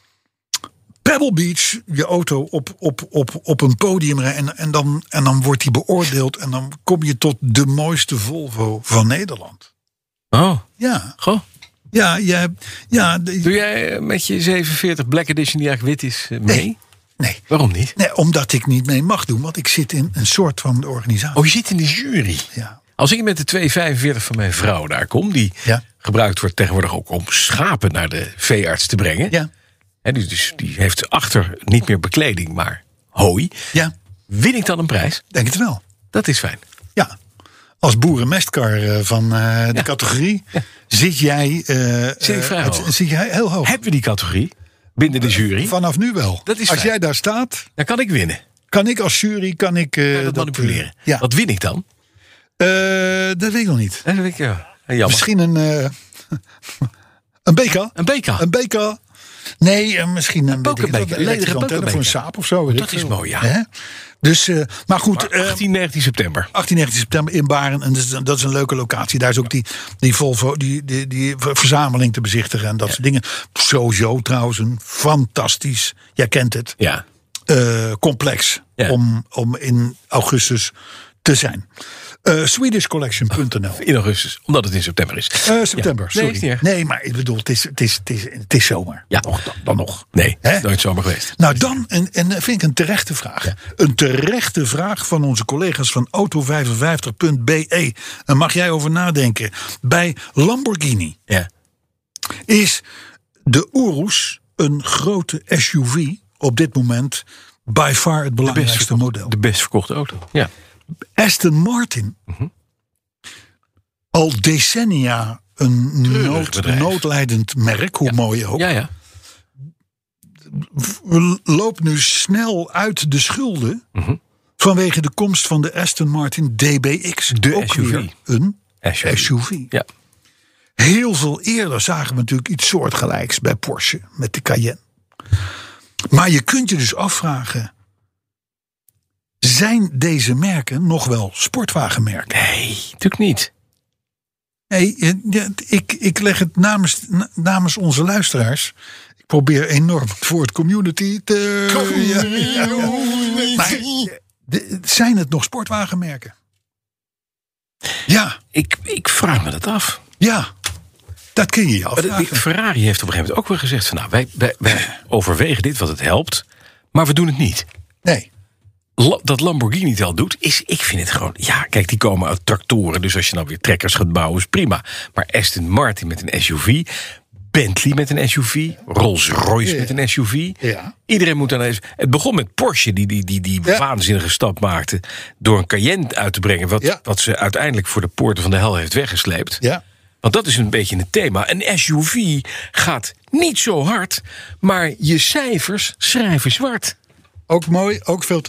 Pebble Beach je auto op, op, op, op een podium rijden. En, en, dan, en dan wordt die beoordeeld. En dan kom je tot de mooiste Volvo van Nederland. Oh, ja. Goh. Ja, jij, ja, de, doe jij met je zevenenveertig Black Edition die eigenlijk wit is mee? Nee. Nee. Waarom niet? Nee, omdat ik niet mee mag doen. Want ik zit in een soort van de organisatie. Oh, je zit in de jury. Ja. Als ik met de twee vijfenveertig van mijn vrouw daar kom, die ja. gebruikt wordt tegenwoordig ook om schapen naar de veearts te brengen. Ja. En die, dus, die heeft achter niet meer bekleding, maar hooi. Ja. Win ik dan een prijs? Denk het wel. Dat is fijn. Ja. Als boerenmestkar van uh, de ja. categorie ja. zit jij, uh, zit, ik vrij uh, hoog. Het, zit jij heel hoog. Hebben we die categorie binnen de jury? Vanaf nu wel. Dat is als fijn. jij daar staat, dan kan ik winnen. Kan ik als jury kan ik uh, kan dat manipuleren. Uh, ja. Wat win ik dan? Uh, dat weet ik nog niet. Dat weet ik, ja. Jammer. Misschien een uh, een B K. Een B K. Een B K. Nee, uh, misschien een, een lederen voor een saap of zo. Dat is mooi, ja. Hè? Dus, uh, maar goed. Maar achttien, negentien september. achttien, negentien september in Baren. En dat is, dat is een leuke locatie. Daar is ook die, die Volvo, die, die, die verzameling te bezichtigen. En dat ja. soort dingen. Sowieso trouwens een fantastisch, jij kent het, ja. uh, complex. Ja. Om, om in augustus te zijn. Uh, Swedish Collection punt n l. In augustus, omdat het in september is. Uh, september, ja. sorry. Nee, nee, maar ik bedoel, het is, het is, het is, het is zomer. Ja. Nog, dan, dan nog. Nee, He? nooit zomer geweest. Nou, dan en, en vind ik een terechte vraag. Ja. Een terechte vraag van onze collega's van auto vijfenvijftig punt b e. En mag jij over nadenken. Bij Lamborghini ja. is de Urus een grote S U V op dit moment by far het belangrijkste de model. De best verkochte auto, ja. Aston Martin, uh-huh. al decennia een nood, noodlijdend merk, hoe ja. mooi ook. Ja, ja. Loopt nu snel uit de schulden uh-huh. vanwege de komst van de Aston Martin D B X. De ook S U V. Weer een S U V. S U V. Ja. Heel veel eerder zagen we natuurlijk iets soortgelijks bij Porsche met de Cayenne. Maar je kunt je dus afvragen, zijn deze merken nog wel sportwagenmerken? Nee, natuurlijk niet. Nee, ik, ik leg het namens, namens onze luisteraars. Ik probeer enorm voor het community te... Community. Ja, ja, ja. Maar de, zijn het nog sportwagenmerken? Ja. Ik, ik vraag me dat af. Ja, dat kun je je afvragen. Ferrari heeft op een gegeven moment ook wel gezegd van, nou, wij, wij, wij overwegen dit, want het helpt, maar we doen het niet. Nee. Dat Lamborghini het al doet, is, ik vind het gewoon... Ja, kijk, die komen uit tractoren, dus als je nou weer trekkers gaat bouwen, is prima. Maar Aston Martin met een S U V, Bentley met een S U V, Rolls-Royce ja. met een S U V. Ja. Iedereen moet dan eens... Het begon met Porsche, die die, die, die ja. waanzinnige stap maakte door een Cayenne uit te brengen, wat, ja. wat ze uiteindelijk voor de poorten van de hel heeft weggesleept. Ja. Want dat is een beetje het thema. Een S U V gaat niet zo hard, maar je cijfers schrijven zwart. Ook mooi, ook veel te lang.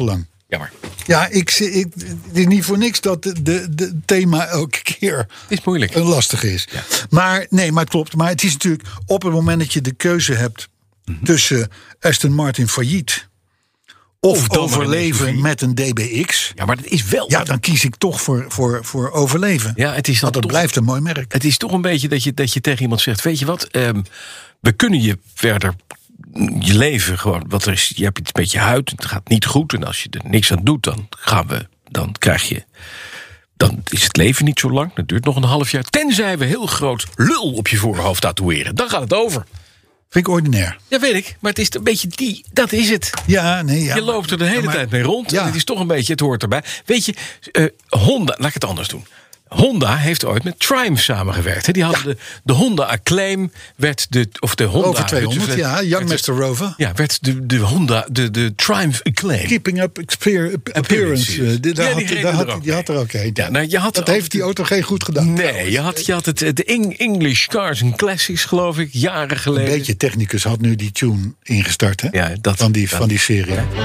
Jammer. Ja, ik, ik, het is niet voor niks dat de, de, de thema elke keer Het is moeilijk. een lastig is. Ja. Maar nee, maar het klopt. Maar het is natuurlijk op het moment dat je de keuze hebt mm-hmm. tussen Aston Martin failliet of, of overleven met een D B X. Ja, maar dat is wel. Ja, dan kies ik toch voor, voor, voor overleven. Ja, het is dan Want dat toch, blijft een mooi merk. Het is toch een beetje dat je, dat je tegen iemand zegt: weet je wat, um, we kunnen je verder je leven gewoon. Wat er is, je hebt iets met je huid, het gaat niet goed. En als je er niks aan doet, dan gaan we. Dan krijg je. Dan is het leven niet zo lang. Dat duurt nog een half jaar. Tenzij we heel groot lul op je voorhoofd tatoeëren. Dan gaat het over. Vind ik ordinair. Ja, weet ik. Maar het is een beetje die. Dat is het. Ja, nee, ja. Je loopt er de hele ja, maar, tijd mee rond. Ja. En het is toch een beetje, het hoort erbij. Weet je, uh, Honda, laat ik het anders doen. Honda heeft ooit met Triumph samengewerkt. He, die hadden ja. de, de Honda Acclaim werd de of de Honda over tweehonderd, de, ja, Young mister Rover. Ja, werd de de Honda de de Triumph Acclaim. Keeping up appearance. appearance. Uh, die, daar ja, had, die, daar had, er die had er ook een. Ja, nou, je had dat heeft die auto geen goed gedaan. Nee, je had, je had het de English Cars and Classics, geloof ik, jaren geleden. Een beetje technicus had nu die tune ingestart, hè? Ja, dat, van die dat, van die serie. Ja.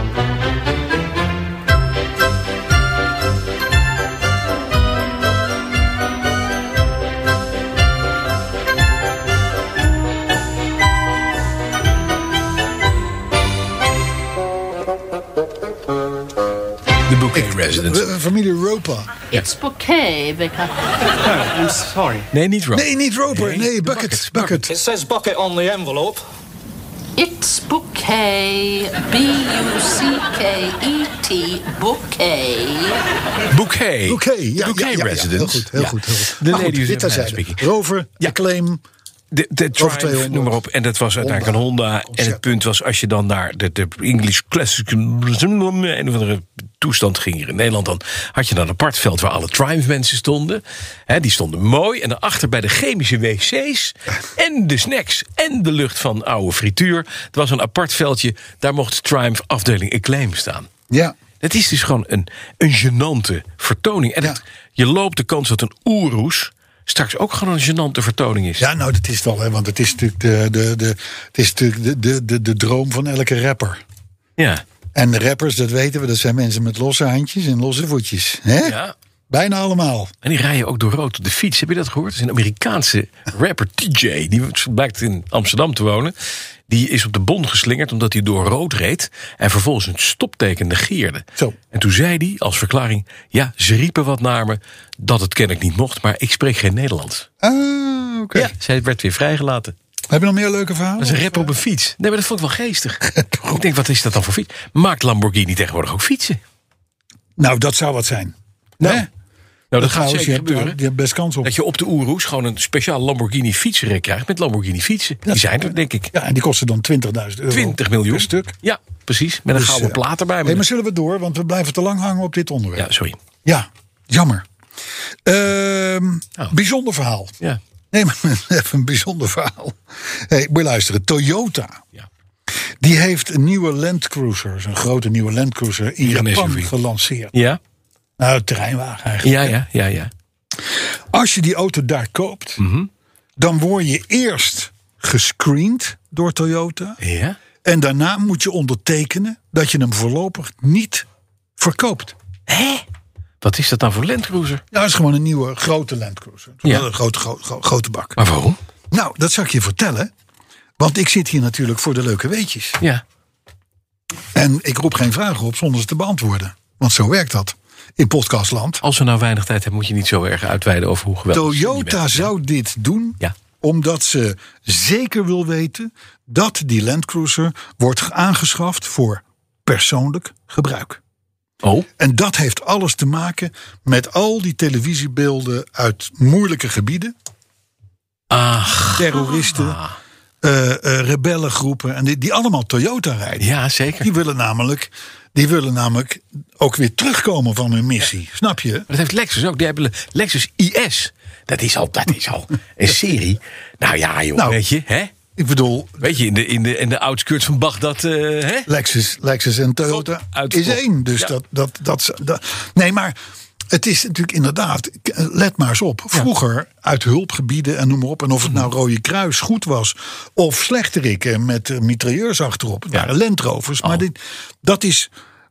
Resident. Familie Roper. It's bouquet, because... No, I'm sorry. Nee, niet Roper. Nee, niet Roper. Nee, nee bucket, bucket, bucket. It says bucket on the envelope. It's bouquet. B U C K E T. Bouquet. Bouquet. Bouquet, ja. Bouquet ja, ja, Resident. Ja, heel goed, heel ja. goed. Heel goed. De maar ladies goed, dit zijn Rover, ja. Acclaim... De, de Triumph, noem maar op. En dat was uiteindelijk een Honda. En het punt was, als je dan naar de, de English Classic... een of andere toestand ging hier in Nederland... dan had je dan een apart veld waar alle Triumph mensen stonden. He, die stonden mooi. En daarachter bij de chemische wc's... en de snacks en de lucht van oude frituur... er was een apart veldje. Daar mocht Triumph afdeling Acclaim staan. Ja. Het is dus gewoon een, een gênante vertoning. En ja. het, je loopt de kans dat een oeroes... straks ook gewoon een gênante vertoning is. Ja, nou, dat is het wel, hè, want het is natuurlijk de, de, de, het is natuurlijk de, de, de, de droom van elke rapper. Ja. En de rappers, dat weten we, dat zijn mensen met losse handjes en losse voetjes. Hè? Ja. Bijna allemaal. En die rijden ook door rood op de fiets. Heb je dat gehoord? Dat is een Amerikaanse rapper, T J. Die blijkt in Amsterdam te wonen. Die is op de bon geslingerd omdat hij door rood reed... en vervolgens een stopteken negeerde. Zo. En toen zei hij als verklaring... ja, ze riepen wat naar me dat het kennelijk niet mocht... maar ik spreek geen Nederlands. Ah, oké. Okay. Ja, zij werd weer vrijgelaten. Heb je nog meer leuke verhalen? Dat is een rapper op een fiets. Nee, maar dat vond ik wel geestig. Ik denk, wat is dat dan voor fiets? Maakt Lamborghini tegenwoordig ook fietsen? Nou, dat zou wat zijn. Nou, nee? Nou, dat gaat trouwens, zeker je hebt, gebeuren. je hebt best kans op. Dat je op de Oeroes gewoon een speciaal Lamborghini fietsenrek krijgt... met Lamborghini fietsen. Die zijn er, denk ik. Ja, en die kosten dan twintigduizend euro. twintig miljoen per stuk. Ja, precies. Met een dus, gouden uh, plaat erbij. Nee, maar zullen we door? Want we blijven te lang hangen op dit onderwerp. Ja, sorry. Ja, jammer. Uh, oh. Bijzonder verhaal. Ja. Nee, maar even een bijzonder verhaal. Hey, moet je luisteren. Toyota. Ja. Die heeft een nieuwe Land Cruiser. Een grote nieuwe Land Cruiser in Japan Japan gelanceerd. Ja. Nou, terreinwagen eigenlijk. Ja, ja, ja, ja. Als je die auto daar koopt, mm-hmm. dan word je eerst gescreend door Toyota. Ja. En daarna moet je ondertekenen dat je hem voorlopig niet verkoopt. Hé? Wat is dat dan voor Land Cruiser? Ja, dat is gewoon een nieuwe grote Land Cruiser. Ja. Een grote, gro- gro- grote bak. Maar waarom? Nou, dat zal ik je vertellen. Want ik zit hier natuurlijk voor de leuke weetjes. Ja. En ik roep geen vragen op zonder ze te beantwoorden. Want zo werkt dat in podcastland. Als we nou weinig tijd hebben, moet je niet zo erg uitweiden over hoe geweldig Toyota zou dit doen, ja. omdat ze zeker wil weten dat die Land Cruiser wordt aangeschaft voor persoonlijk gebruik. Oh. En dat heeft alles te maken met al die televisiebeelden uit moeilijke gebieden. Ach. Terroristen, uh, uh, rebellengroepen en die, die allemaal Toyota rijden. Ja, zeker. Die willen namelijk, die willen namelijk ook weer terugkomen van hun missie. Ja. Snap je? Dat heeft Lexus ook. Die hebben Lexus I S. Dat is al, dat is al een serie. Nou ja, joh, nou, weet je, hè? Ik bedoel, weet je, in de, in de, in de outskirts van Bagdad, uh, hè? Lexus, Lexus en Toyota is één. Dus ja. dat, dat, dat, dat. Nee, maar het is natuurlijk inderdaad, let maar eens op. Vroeger ja. uit hulpgebieden en noem maar op. En of het nou Rode Kruis goed was of slechterikken met mitrailleurs achterop. Het waren Land Rovers. Oh. Maar dit, dat is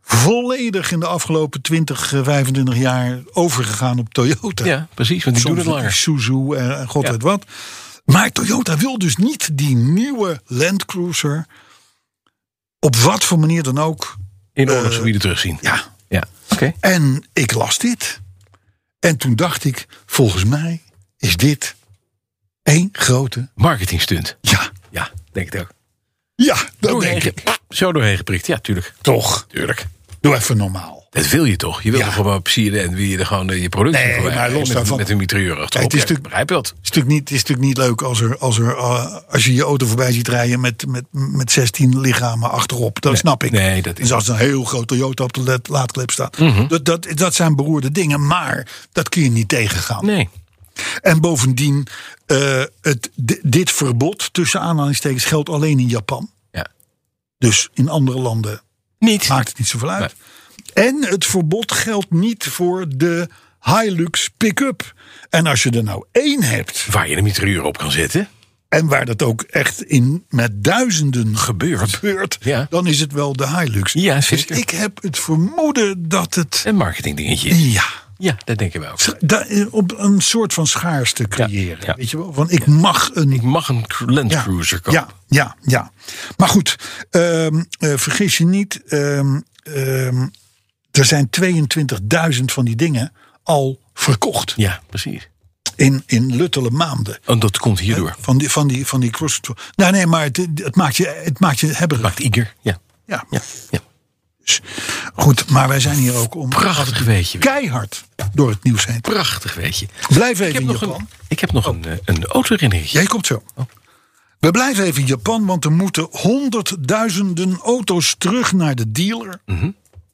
volledig in de afgelopen twintig, vijfentwintig jaar overgegaan op Toyota. Ja, precies, want die Soms doen het langer. Isuzu en god Ja. weet wat. Maar Toyota wil dus niet die nieuwe Land Cruiser op wat voor manier dan ook. In uh, oorlogsgebieden terugzien. Ja. Ja, oké. Okay. En ik las dit. En toen dacht ik, volgens mij is dit één grote Marketingstunt. Ja. Ja, denk ik ook. Ja, dat doorheen denk ik. Zo doorheen geprikt, ja, tuurlijk. Toch. Tuurlijk. Doe even normaal. Dat wil je toch? Je wil Ja. toch gewoon op C N N wil je er gewoon je productie Nee, voorbij maar los rijden met, daarvan. met een mitrailleur achterop. Kijk, het is Ja, ik natuurlijk- begrijp dat. Het is natuurlijk niet, het is natuurlijk niet leuk als, er, als, er, uh, als je je auto voorbij ziet rijden met, met, met zestien lichamen achterop. Dat Nee, snap ik. nee, dat is- Dus als een heel groot Toyota op de let- laadklep staat. Mhm. dat, dat, dat zijn beroerde dingen, maar dat kun je niet tegengaan. Nee. En bovendien, uh, het, d- dit verbod tussen aanhalingstekens geldt alleen in Japan. Ja. Dus in andere landen Niet. maakt het niet zoveel uit. En het verbod geldt niet voor de Hilux pick-up. En als je er nou één hebt, Waar je een mitrailleur op kan zetten. en waar dat ook echt in met duizenden Gebeurt. gebeurt, Ja. dan is het wel de Hilux. Ja, dus zeker. ik heb het vermoeden dat het, Een marketingdingetje. ja, Ja, dat denken wij ook. da- op een soort van schaarste creëren. ja. Weet je wel? Want ik mag een Ik mag een Land Ja, Cruiser kopen. Ja, ja, ja. Maar goed, um, uh, vergis je niet. Um, um, er zijn tweeëntwintigduizend van die dingen al verkocht. Ja, precies. In, in luttele maanden. En dat komt hierdoor. Van die, van die, van die cross. Nou, nee, maar het, het maakt je, het maakt je hebberig. Maakt eager. Ja. Ja. Ja. Ja. Dus, goed, maar wij zijn hier ook om Prachtig weetje. keihard door het nieuws heen. Prachtig weetje. Blijf Ik even heb in nog Japan. een, ik heb nog een, eh, een autoherinnering. Jij komt zo. We blijven even in Japan, want er moeten honderdduizenden auto's terug naar de dealer. Mhm.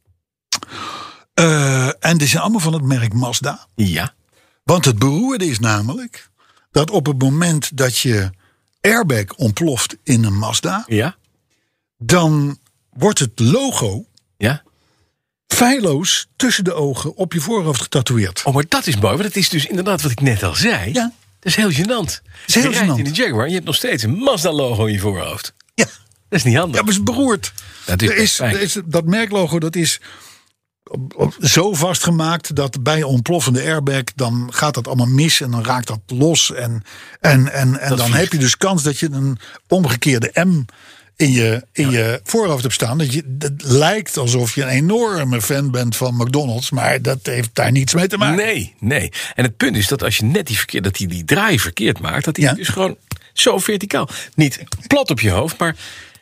Uh, en die zijn allemaal van het merk Mazda. Ja. Want het beroerde is namelijk dat op het moment dat je airbag ontploft in een Mazda, Ja. dan wordt het logo Ja. feilloos tussen de ogen op je voorhoofd getatoeëerd. Oh, maar dat is mooi. Want het is dus inderdaad wat ik net al zei. Ja. Dat is heel gênant. is heel je rijdt gênant. in een Jaguar en je hebt nog steeds een Mazda-logo in je voorhoofd. Ja, Dat is niet handig. ja, maar het is beroerd. Dat is er is, fijn. er is, dat merklogo dat is op- op- zo vastgemaakt dat bij een ontploffende airbag dan gaat dat allemaal mis en dan raakt dat los. En, en, en, en dan vliegt. heb je dus kans dat je een omgekeerde M in je, in je voorhoofd hebt staan. Dat je, het lijkt alsof je een enorme fan bent van McDonald's, maar dat heeft daar niets mee te maken. Nee, nee. En het punt is dat als je net die, verkeer, dat die, die draai verkeerd maakt, dat die Ja. dus gewoon zo verticaal. Niet plat op je hoofd, maar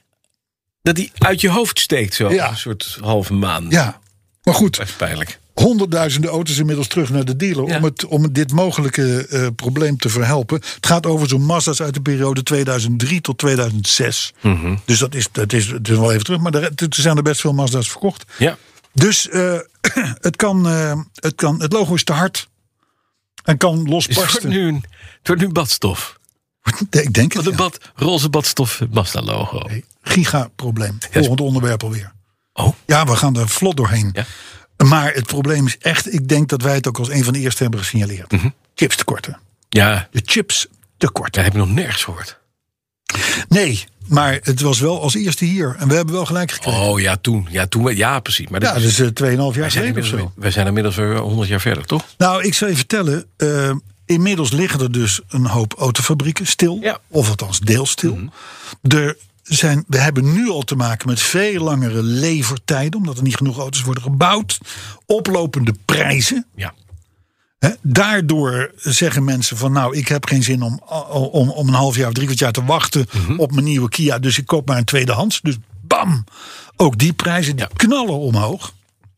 dat die uit je hoofd steekt zo. Ja. Een soort halve maan. Ja, maar goed. Dat is pijnlijk. Honderdduizenden auto's inmiddels terug naar de dealer Ja. om, het, om dit mogelijke uh, probleem te verhelpen. Het gaat over zo'n Mazda's uit de periode tweeduizend drie tot tweeduizend zes. Mm-hmm. Dus dat is, dat is, het is wel even terug, maar er, er zijn er best veel Mazda's verkocht. Ja. Dus uh, het, kan, uh, het, kan, het logo is te hard en kan Dus het wordt losbarsten. nu, een, het wordt nu badstof. Ik denk het, Een ja. bad, roze badstof Mazda-logo. Nee, gigaprobleem. Volgend onderwerp alweer. Oh. Ja, we gaan er vlot doorheen. Ja. Maar het probleem is echt, ik denk dat wij het ook als een van de eerste hebben gesignaleerd. Mm-hmm. Chips tekorten. Ja, De chips tekort. dat heb ik nog nergens gehoord. Nee, maar het was wel als eerste hier. En we hebben wel gelijk gekregen. Oh ja, toen. Ja, toen, ja precies. Maar ja, dat dat is, is uh, tweeënhalf jaar wij, zijn geleden of inmiddels, zo. wij zijn inmiddels weer honderd jaar verder, toch? Nou, ik zal je vertellen. Uh, inmiddels liggen er dus een hoop autofabrieken stil. Ja. Of althans deels stil. Mm-hmm. Er zijn, we hebben nu al te maken met veel langere levertijden. Omdat er niet genoeg auto's worden gebouwd. Oplopende prijzen. Ja. He, daardoor zeggen mensen van nou, ik heb geen zin om, om, om een half jaar of drie kwart jaar te wachten Mm-hmm. op mijn nieuwe Kia. Dus ik koop maar een tweedehands. Dus bam, ook die prijzen die Ja. knallen omhoog.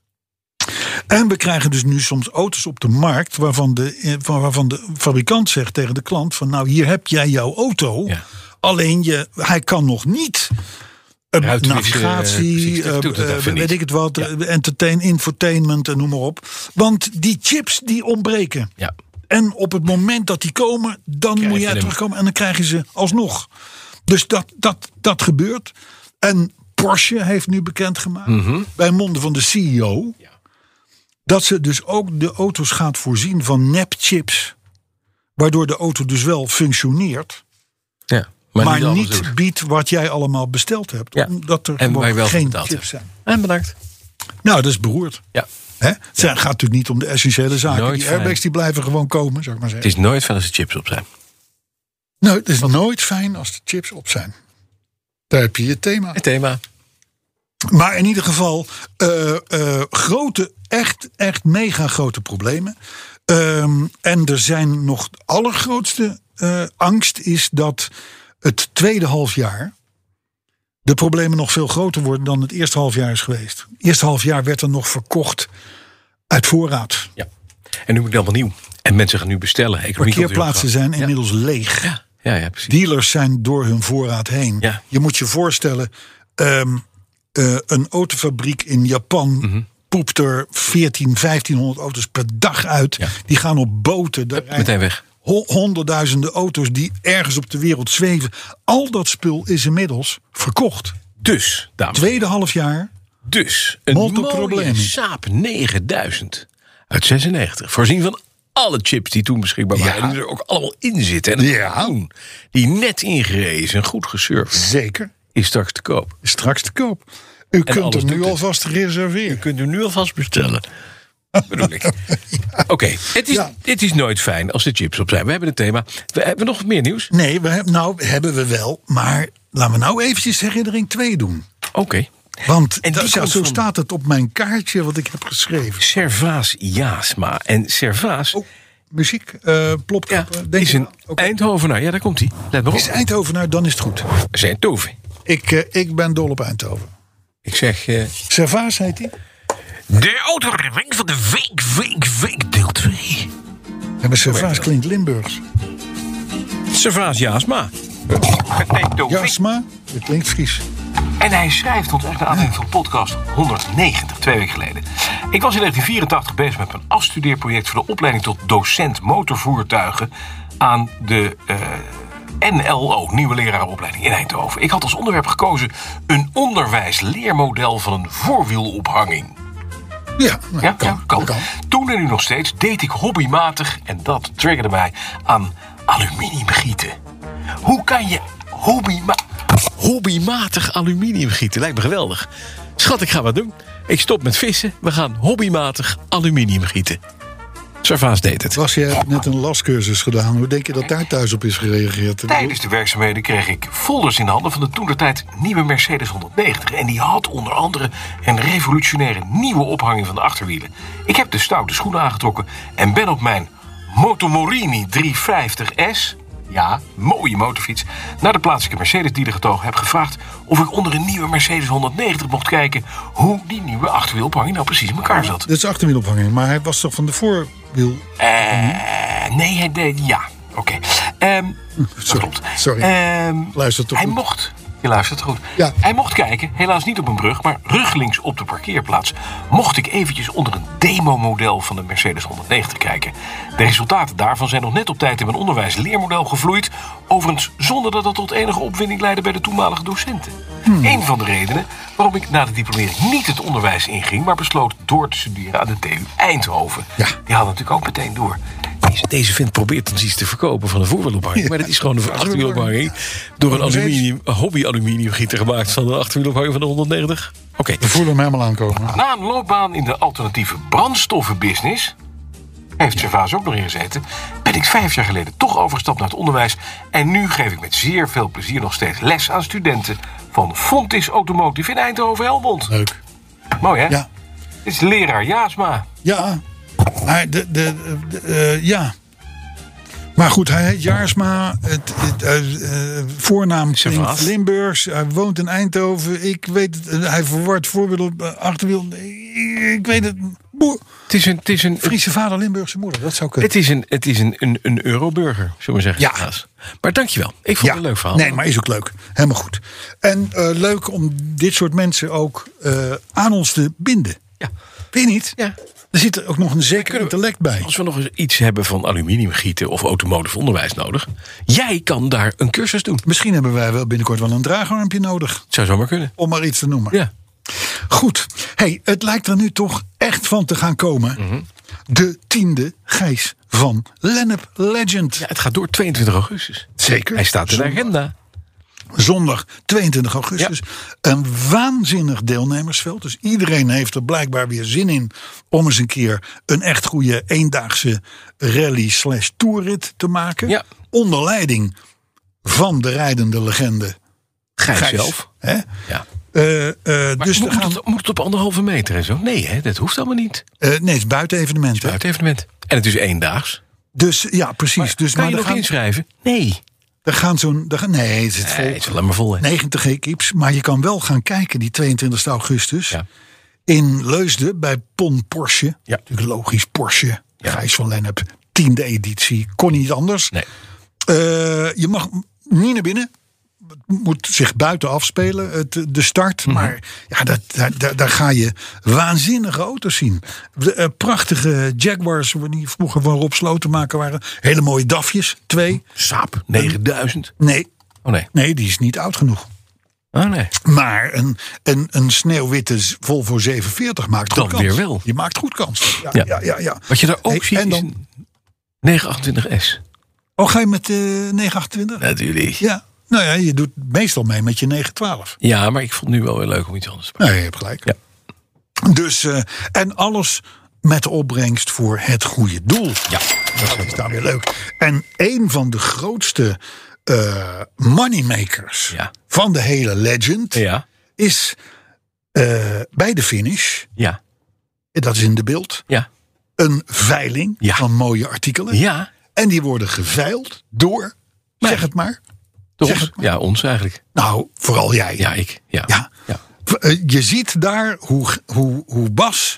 En we krijgen dus nu soms auto's op de markt waarvan de, waarvan de fabrikant zegt tegen de klant van nou, hier heb jij jouw auto. Ja. Alleen je, hij kan nog niet uh, Ruitwisselen, navigatie, precies, dat uh, doet het uh, even weet niet. ik het wat, Ja. uh, entertain, infotainment en noem maar op. Want die chips die ontbreken. Ja. En op het moment dat die komen, dan Krijg moet je jij hem. terugkomen en dan krijg je ze alsnog. Dus dat, dat, dat gebeurt. En Porsche heeft nu bekendgemaakt, Mm-hmm. bij monden van de C E O, Ja. dat ze dus ook de auto's gaat voorzien van nepchips. Waardoor de auto dus wel functioneert, Ja. maar, Maar, alles niet doet. biedt wat jij allemaal besteld hebt. Ja. Omdat er En waar je gewoon wel geen betaald chips hebt. zijn. En bedankt. Nou, dat is beroerd. Ja. Hè? Het gaat natuurlijk niet om de essentiële zaken. Nooit die fijn. airbags die blijven gewoon komen, zou ik maar Het zeggen. is nooit fijn als de chips op zijn. Nou, het is nooit fijn als de chips op zijn. Daar heb je je thema. Het thema. Maar in ieder geval, uh, uh, grote, echt, echt mega grote problemen. Um, en er zijn nog de allergrootste uh, angst is dat het tweede halfjaar de problemen nog veel groter worden dan het eerste halfjaar is geweest. Het eerste halfjaar werd er nog verkocht uit voorraad. Ja. En nu moet het allemaal nieuw. En mensen gaan nu bestellen. Economie Parkeerplaatsen zijn inmiddels ja. leeg. Ja. Ja, ja, precies. Dealers zijn door hun voorraad heen. Ja. Je moet je voorstellen, um, uh, een autofabriek in Japan mm-hmm. poept er veertien, vijftienhonderd auto's per dag uit. Ja. Die gaan op boten. Daar ja, meteen weg. Honderdduizenden auto's die ergens op de wereld zweven. Al dat spul is inmiddels verkocht. Dus, dames. Tweede halfjaar. Dus, een mooie Saab negenduizend uit zesennegentig. Voorzien van alle chips die toen beschikbaar waren. Ja. Die er ook allemaal in zitten. En ja. doen, die net ingereden is en goed gesurfd. Zeker. Is straks te koop. Is straks te koop. U en kunt hem nu alvast reserveren. U kunt hem nu alvast bestellen. Bedoel ik. ja. Oké, okay. het, ja. het is nooit fijn als de chips op zijn. We hebben het thema. We hebben nog meer nieuws? Nee, we hebben, nou hebben we wel. Maar laten we nou eventjes herinnering twee doen. Oké. Okay. Want en da, zo van... staat het op mijn kaartje wat ik heb geschreven. Servaas Jasma. En Servaas... Oh, muziek, uh, plop. Ja, denk is een okay. Eindhovenaar. Ja, daar komt hij. Let maar op. Is Eindhovenaar, dan is het goed. Eindhoven. Ik, uh, ik ben dol op Eindhoven. Ik zeg... Uh... Servaas heet hij. De autoreving van de week, week, week, deel twee. Ja, maar Servaas klinkt Limburgs. Servaas Jasma. Jasma, dat klinkt Fries. En hij schrijft ons echt naar aanleiding van podcast honderdnegentig, twee weken geleden. Ik was in negentien vierentachtig bezig met mijn afstudeerproject voor de opleiding tot docent motorvoertuigen aan de uh, N L O, Nieuwe Lerarenopleiding in Eindhoven. Ik had als onderwerp gekozen een onderwijsleermodel van een voorwielophanging. Ja, nou, ja, kan, ja kan. kan. Toen en nu nog steeds deed ik hobbymatig, en dat triggerde mij, aan aluminiumgieten. Hoe kan je hobbyma- hobbymatig aluminium gieten? Lijkt me geweldig. Schat, ik ga wat doen. Ik stop met vissen. We gaan hobbymatig aluminium gieten. Servaas deed het. Was, je hebt net een lascursus gedaan. Hoe denk je dat daar thuis op is gereageerd? Tijdens de werkzaamheden kreeg ik folders in de handen van de toentertijd nieuwe Mercedes honderdnegentig. En die had onder andere een revolutionaire nieuwe ophanging van de achterwielen. Ik heb de stoute schoenen aangetrokken en ben op mijn Motomorini driehonderdvijftig S... ja, mooie motorfiets, naar de plaatselijke Mercedes-dealer getogen. Heb gevraagd of ik onder een nieuwe Mercedes honderdnegentig mocht kijken hoe die nieuwe achterwielophanging nou precies in elkaar zat. Dat is achterwielophanging, maar hij was toch van de voorwiel? Uh, nee, hij deed, ja, oké. Okay. Um, dat klopt. Sorry, um, luister toch Hij goed. mocht... Je luistert goed. Ja. Hij mocht kijken, helaas niet op een brug, maar ruggelings op de parkeerplaats. Mocht ik eventjes onder een demomodel van de Mercedes honderdnegentig kijken. De resultaten daarvan zijn nog net op tijd in mijn onderwijsleermodel gevloeid. Overigens zonder dat dat tot enige opwinding leidde bij de toenmalige docenten. Hmm. Een van de redenen waarom ik na de diplomering niet het onderwijs inging, maar besloot door te studeren aan de T U Eindhoven. Ja. Die had natuurlijk ook meteen door. Deze, deze vent probeert ons iets te verkopen van een voorwielophanging. Ja. Maar dat is gewoon een achterwielophanging door een aluminium, hobby-aluminiumgieter gemaakt van een achterwielophanging van de honderdnegentig. Oké. Okay. We voelen hem helemaal aankomen. Na een loopbaan in de alternatieve brandstoffenbusiness, heeft Servaas ook nog ingezeten, ben ik vijf jaar geleden toch overgestapt naar het onderwijs. En nu geef ik met zeer veel plezier nog steeds les aan studenten van Fontis Automotive in Eindhoven-Helmond. Leuk. Mooi, hè? Ja. Dit is leraar Jasma. Ja, maar de, de, de, uh, ja. Maar goed, hij heet Jaarsma. Het, het uh, uh, voornaam klinkt Limburgs. Hij woont in Eindhoven. Ik weet het. Uh, hij verwart voorwiel op uh, achterwiel. Ik weet het. Boer. Het is een, het is een Friese vader, Limburgse moeder. Dat zou kunnen. Het is een, het is een, een, een euroburger, zullen we zeggen. Ja. Maar dankjewel. Ik vond ja. het een leuk verhaal. Nee, maar is ook leuk. Helemaal goed. En uh, leuk om dit soort mensen ook uh, aan ons te binden. Ja. Weet je niet? Ja. Er zit er ook nog een zeker intellect bij. Als we nog eens iets hebben van aluminiumgieten of automotive onderwijs nodig, jij kan daar een cursus doen. Misschien hebben wij wel binnenkort wel een draagarmpje nodig. Het zou zomaar kunnen. Om maar iets te noemen. Ja. Goed. Hey, het lijkt er nu toch echt van te gaan komen. Mm-hmm. De tiende Gijs van Lennep Legend. Ja, het gaat door tweeëntwintig augustus. Zeker. Hij staat in de agenda. Zondag tweeëntwintig augustus. Ja. Een waanzinnig deelnemersveld. Dus iedereen heeft er blijkbaar weer zin in om eens een keer een echt goede eendaagse rally slash toerrit te maken. Ja. Onder leiding van de rijdende legende Gijs, Gijs zelf. Hè? Ja. Uh, uh, dus moet, gaan... moet, het, moet het op anderhalve meter en zo? Nee, hè? Dat hoeft allemaal niet. Uh, nee, het is buiten evenement. Het is buiten evenement. En het is eendaags. Dus ja, precies. Maar, dus, kan maar je nog gaan... inschrijven? Nee. Er gaan zo'n. Er gaan, nee, het is, het vol, nee, het is wel maar vol. Hè? negentig equips. Maar je kan wel gaan kijken die tweeëntwintigste augustus. Ja. In Leusden bij Pon Porsche. Ja. Natuurlijk logisch Porsche. Ja. Gijs van Lennep. Tiende editie. Kon niet anders. Nee. Uh, je mag niet naar binnen. Het moet zich buiten afspelen, het, de start. Mm-hmm. Maar ja, dat, daar, daar ga je waanzinnige auto's zien. De, uh, prachtige Jaguars, die vroeger van Rob Slotenmaker waren. Hele mooie DAFjes, twee. Saab, negenduizend? Nee. Oh nee. Nee, die is niet oud genoeg. Oh nee. Maar een, een, een sneeuwwitte Volvo zevenenveertig maakt goed Dan kans. weer wel. Je maakt goed kans. Ja, ja. Ja, ja, ja. Wat je daar ook hey, ziet en dan, is een negenhonderdachttwintig S. Oh, ga je met de uh, negenhonderdachtentwintig? Natuurlijk. Ja. Nou ja, je doet meestal mee met je negenhonderdtwaalf. Ja, maar ik vond het nu wel weer leuk om iets anders te maken. Nee, je hebt gelijk. Ja. Dus, uh, en alles met de opbrengst voor het goede doel. Ja. Dat is dan weer leuk. En een van de grootste uh, moneymakers ja. van de hele Legend ja. is uh, bij de finish. Ja. Dat is in de beeld. Ja. Een veiling ja. van mooie artikelen. Ja. En die worden geveild door, nee. zeg het maar. Door zeg ons? het maar. Ja, ons eigenlijk. Nou, vooral jij. Ja, ik. Ja. ja. ja. Je ziet daar hoe, hoe, hoe Bas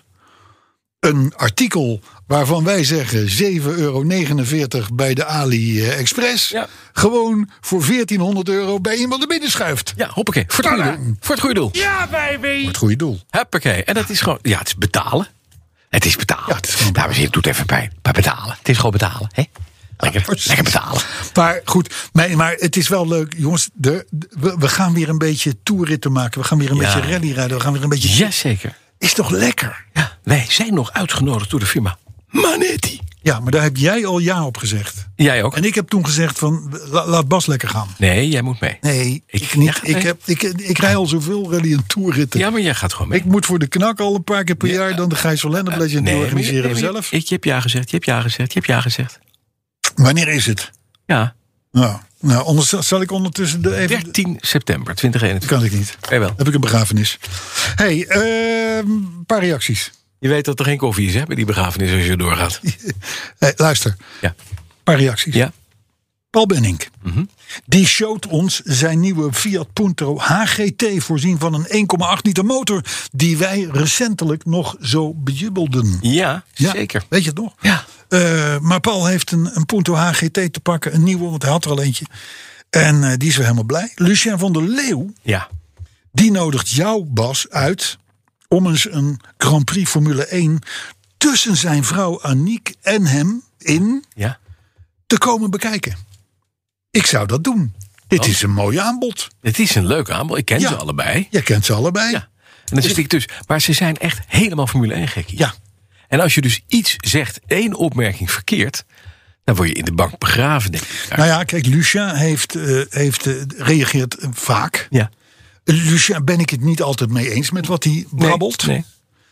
een artikel waarvan wij zeggen zeven euro negenenveertig bij de AliExpress ja. gewoon voor veertienhonderd euro bij iemand er binnen schuift. Ja, hoppakee. Voor het goede doel. Voor het goede doel. Ja, baby. Voor het goede doel. Hoppakee. En dat is gewoon, ja, het is betalen. Het is betalen. Ja, het is gewoon Dames en heren, doet even bij, bij betalen. Het is gewoon betalen, hè? Lekker, ja, lekker betalen. Maar goed, maar, maar het is wel leuk, jongens. De, de, we, we gaan weer een beetje toerritten maken. We gaan weer een ja. beetje rally rijden. We gaan weer een beetje. Jazeker. Is toch lekker? Ja, wij zijn nog uitgenodigd door de firma Manetti. Ja, maar daar heb jij al ja op gezegd. Jij ook. En ik heb toen gezegd van, la, laat Bas lekker gaan. Nee, jij moet mee. Nee, ik, ik niet. Ik, heb, ik, ik rij al zoveel rally en toerritten. Ja, maar jij gaat gewoon mee. Ik moet voor de knak al een paar keer per ja. jaar dan de Gijs van Lennep Legend nee, organiseren nee, we nee, zelf. Ik, je hebt ja gezegd, je hebt ja gezegd, je hebt ja gezegd. Wanneer is het? Ja. Nou, nou onder, zal ik ondertussen de even... dertien september tweeduizend eenentwintig. Kan ik niet. Hey, wel. Heb ik een begrafenis. Hé, hey, een uh, paar reacties. Je weet dat er geen koffie is, hè, bij die begrafenis als je doorgaat. Hey, luister. Ja. Een paar reacties. Ja. Paul Benink. Mm-hmm. Die showt ons zijn nieuwe Fiat Punto H G T voorzien van een één komma acht liter motor die wij recentelijk nog zo bejubelden. Ja, ja, zeker. Weet je het nog? Ja. Uh, maar Paul heeft een, een Punto H G T te pakken, een nieuwe, want hij had er al eentje. En uh, die is weer helemaal blij. Lucien van der Leeuw, ja. die nodigt jou, Bas, uit om eens een Grand Prix Formule één tussen zijn vrouw Aniek en hem in ja. te komen bekijken. Ik zou dat doen. Dit oh. is een mooi aanbod. Het is een leuk aanbod. Ik ken ja. ze allebei. Jij kent ze allebei. Ja. En dan zit ik dus. Maar ze zijn echt helemaal Formule één gekkies. Ja. En als je dus iets zegt, één opmerking verkeerd, dan word je in de bank begraven, denk ik. Nou ja, kijk, Lucien heeft, uh, heeft uh, reageert uh, vaak. Ja. Lucien ben ik het niet altijd mee eens met wat hij brabbelt. Nee, nee.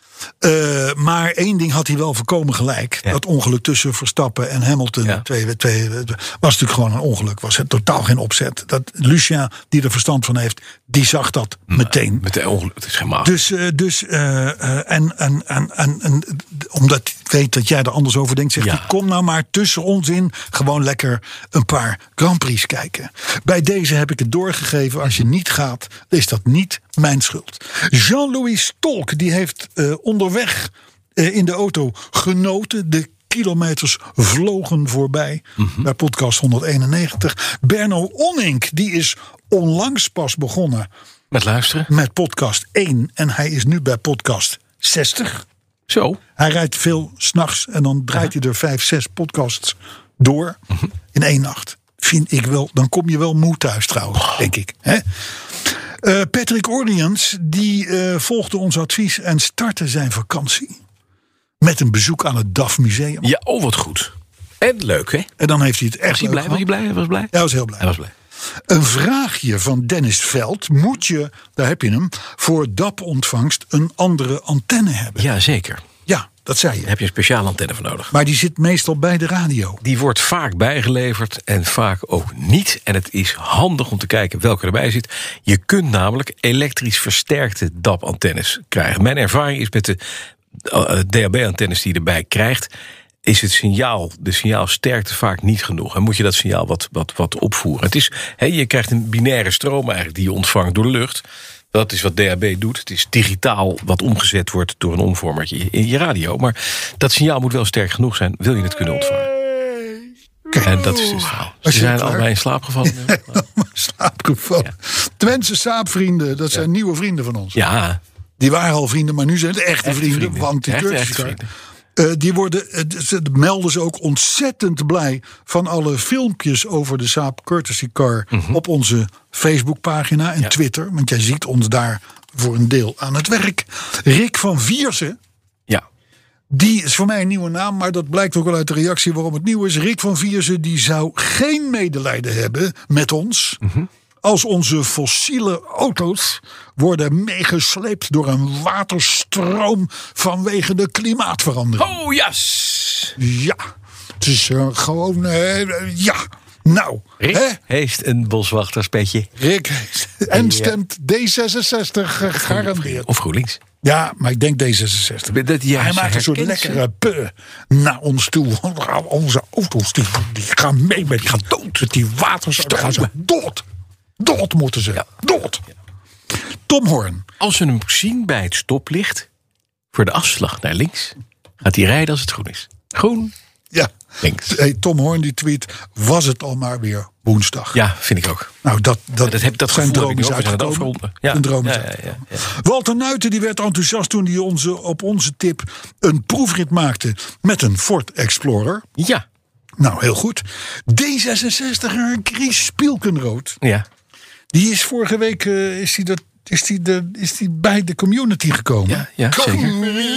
Uh, maar één ding had hij wel voorkomen gelijk. Ja. Dat ongeluk tussen Verstappen en Hamilton. Ja. Twee, twee, was natuurlijk gewoon een ongeluk. Was het totaal geen opzet. Dat Lucien, die er verstand van heeft, die zag dat maar, meteen. Met de ongeluk, het is helemaal. Dus, uh, dus uh, uh, en, en, en, en, en omdat ik weet dat jij er anders over denkt, zegt ja. hij, kom nou maar tussen ons in. Gewoon lekker een paar Grand Prix kijken. Bij deze heb ik het doorgegeven. Als je niet gaat, is dat niet mijn schuld. Jean-Louis Stolk, die heeft uh, onderweg uh, in de auto genoten. De kilometers vlogen voorbij. Mm-hmm. Bij podcast honderdeenennegentig. Berno Onink, die is onlangs pas begonnen. Met luisteren? Met podcast één. En hij is nu bij podcast zestig. Zo. Hij rijdt veel 's nachts en dan draait uh-huh. hij er vijf, zes podcasts door. Mm-hmm. In één nacht. Vind ik wel. Dan kom je wel moe thuis trouwens, oh. denk ik. Hè? Uh, Patrick Oriens, die uh, volgde ons advies en startte zijn vakantie met een bezoek aan het D A F Museum. Ja, oh wat goed. En leuk, hè? En dan heeft hij het echt was hij leuk blij? Was hij blij? Hij was blij? Hij was heel blij. Hij was blij. Een vraagje van Dennis Veld. Moet je, daar heb je hem, voor D A B-ontvangst een andere antenne hebben? Ja, zeker. Ja, dat zei je. Daar heb je een speciale antenne voor nodig. Maar die zit meestal bij de radio. Die wordt vaak bijgeleverd en vaak ook niet. En het is handig om te kijken welke erbij zit. Je kunt namelijk elektrisch versterkte D A B-antennes krijgen. Mijn ervaring is met de D A B-antennes die je erbij krijgt, is het signaal, de signaalsterkte vaak niet genoeg. En moet je dat signaal wat, wat, wat opvoeren. Het is, he, je krijgt een binaire stroom eigenlijk die je ontvangt door de lucht. Dat is wat D A B doet. Het is digitaal wat omgezet wordt door een omvormertje in je radio. Maar dat signaal moet wel sterk genoeg zijn. Wil je het kunnen ontvangen? Kijk, en dat is dus verhaal. Ze zijn allebei in slaap gevallen. slaapgevallen. Ja. Twentse saapvrienden, dat zijn ja. nieuwe vrienden van ons. Ja. Die waren al vrienden, maar nu zijn het echte, echte vrienden, vrienden. Want die Turkse Uh, die worden, uh, ze melden ze ook ontzettend blij van alle filmpjes over de Saab Courtesy Car mm-hmm. op onze Facebookpagina en ja. Twitter. Want jij ziet ons daar voor een deel aan het werk. Rick van Viersen. Ja. Die is voor mij een nieuwe naam, maar dat blijkt ook wel uit de reactie waarom het nieuw is. Rick van Viersen die zou geen medelijden hebben met ons. Mm-hmm. Als onze fossiele auto's worden meegesleept door een waterstroom vanwege de klimaatverandering. Oh, yes! Ja, het is uh, gewoon, uh, ja. Nou, Rick hè? Heeft een boswachterspetje. Rick en stemt D zesenzestig uh, gegarandeerd. Of GroenLinks. Ja, maar ik denk D zesenzestig. Dat, ja, Hij maakt een soort lekkere puh naar ons toe. Onze auto's die, die gaan mee met, die gaan dood. Met die waterstroom gaan ze dood. Dood moeten ze. Ja. Dood. Ja. Tom Horn. Als we hem zien bij het stoplicht voor de afslag naar links, gaat hij rijden als het groen is. Groen. Ja. Links. Hey, Tom Horn die tweet, was het al maar weer woensdag. Ja, vind ik ook. Nou, dat, dat, dat, heb, dat zijn droom is uitgekomen. Ja. Een droom is ja, ja, ja, ja. Walter Nuiten die werd enthousiast toen hij onze, op onze tip een proefrit maakte met een Ford Explorer. Ja. Nou, heel goed. D zesenzestig-er Chris Spielkenrood. Ja. Die is vorige week uh, is die dat, is die de, is die bij de community gekomen. Ja, ja zeker.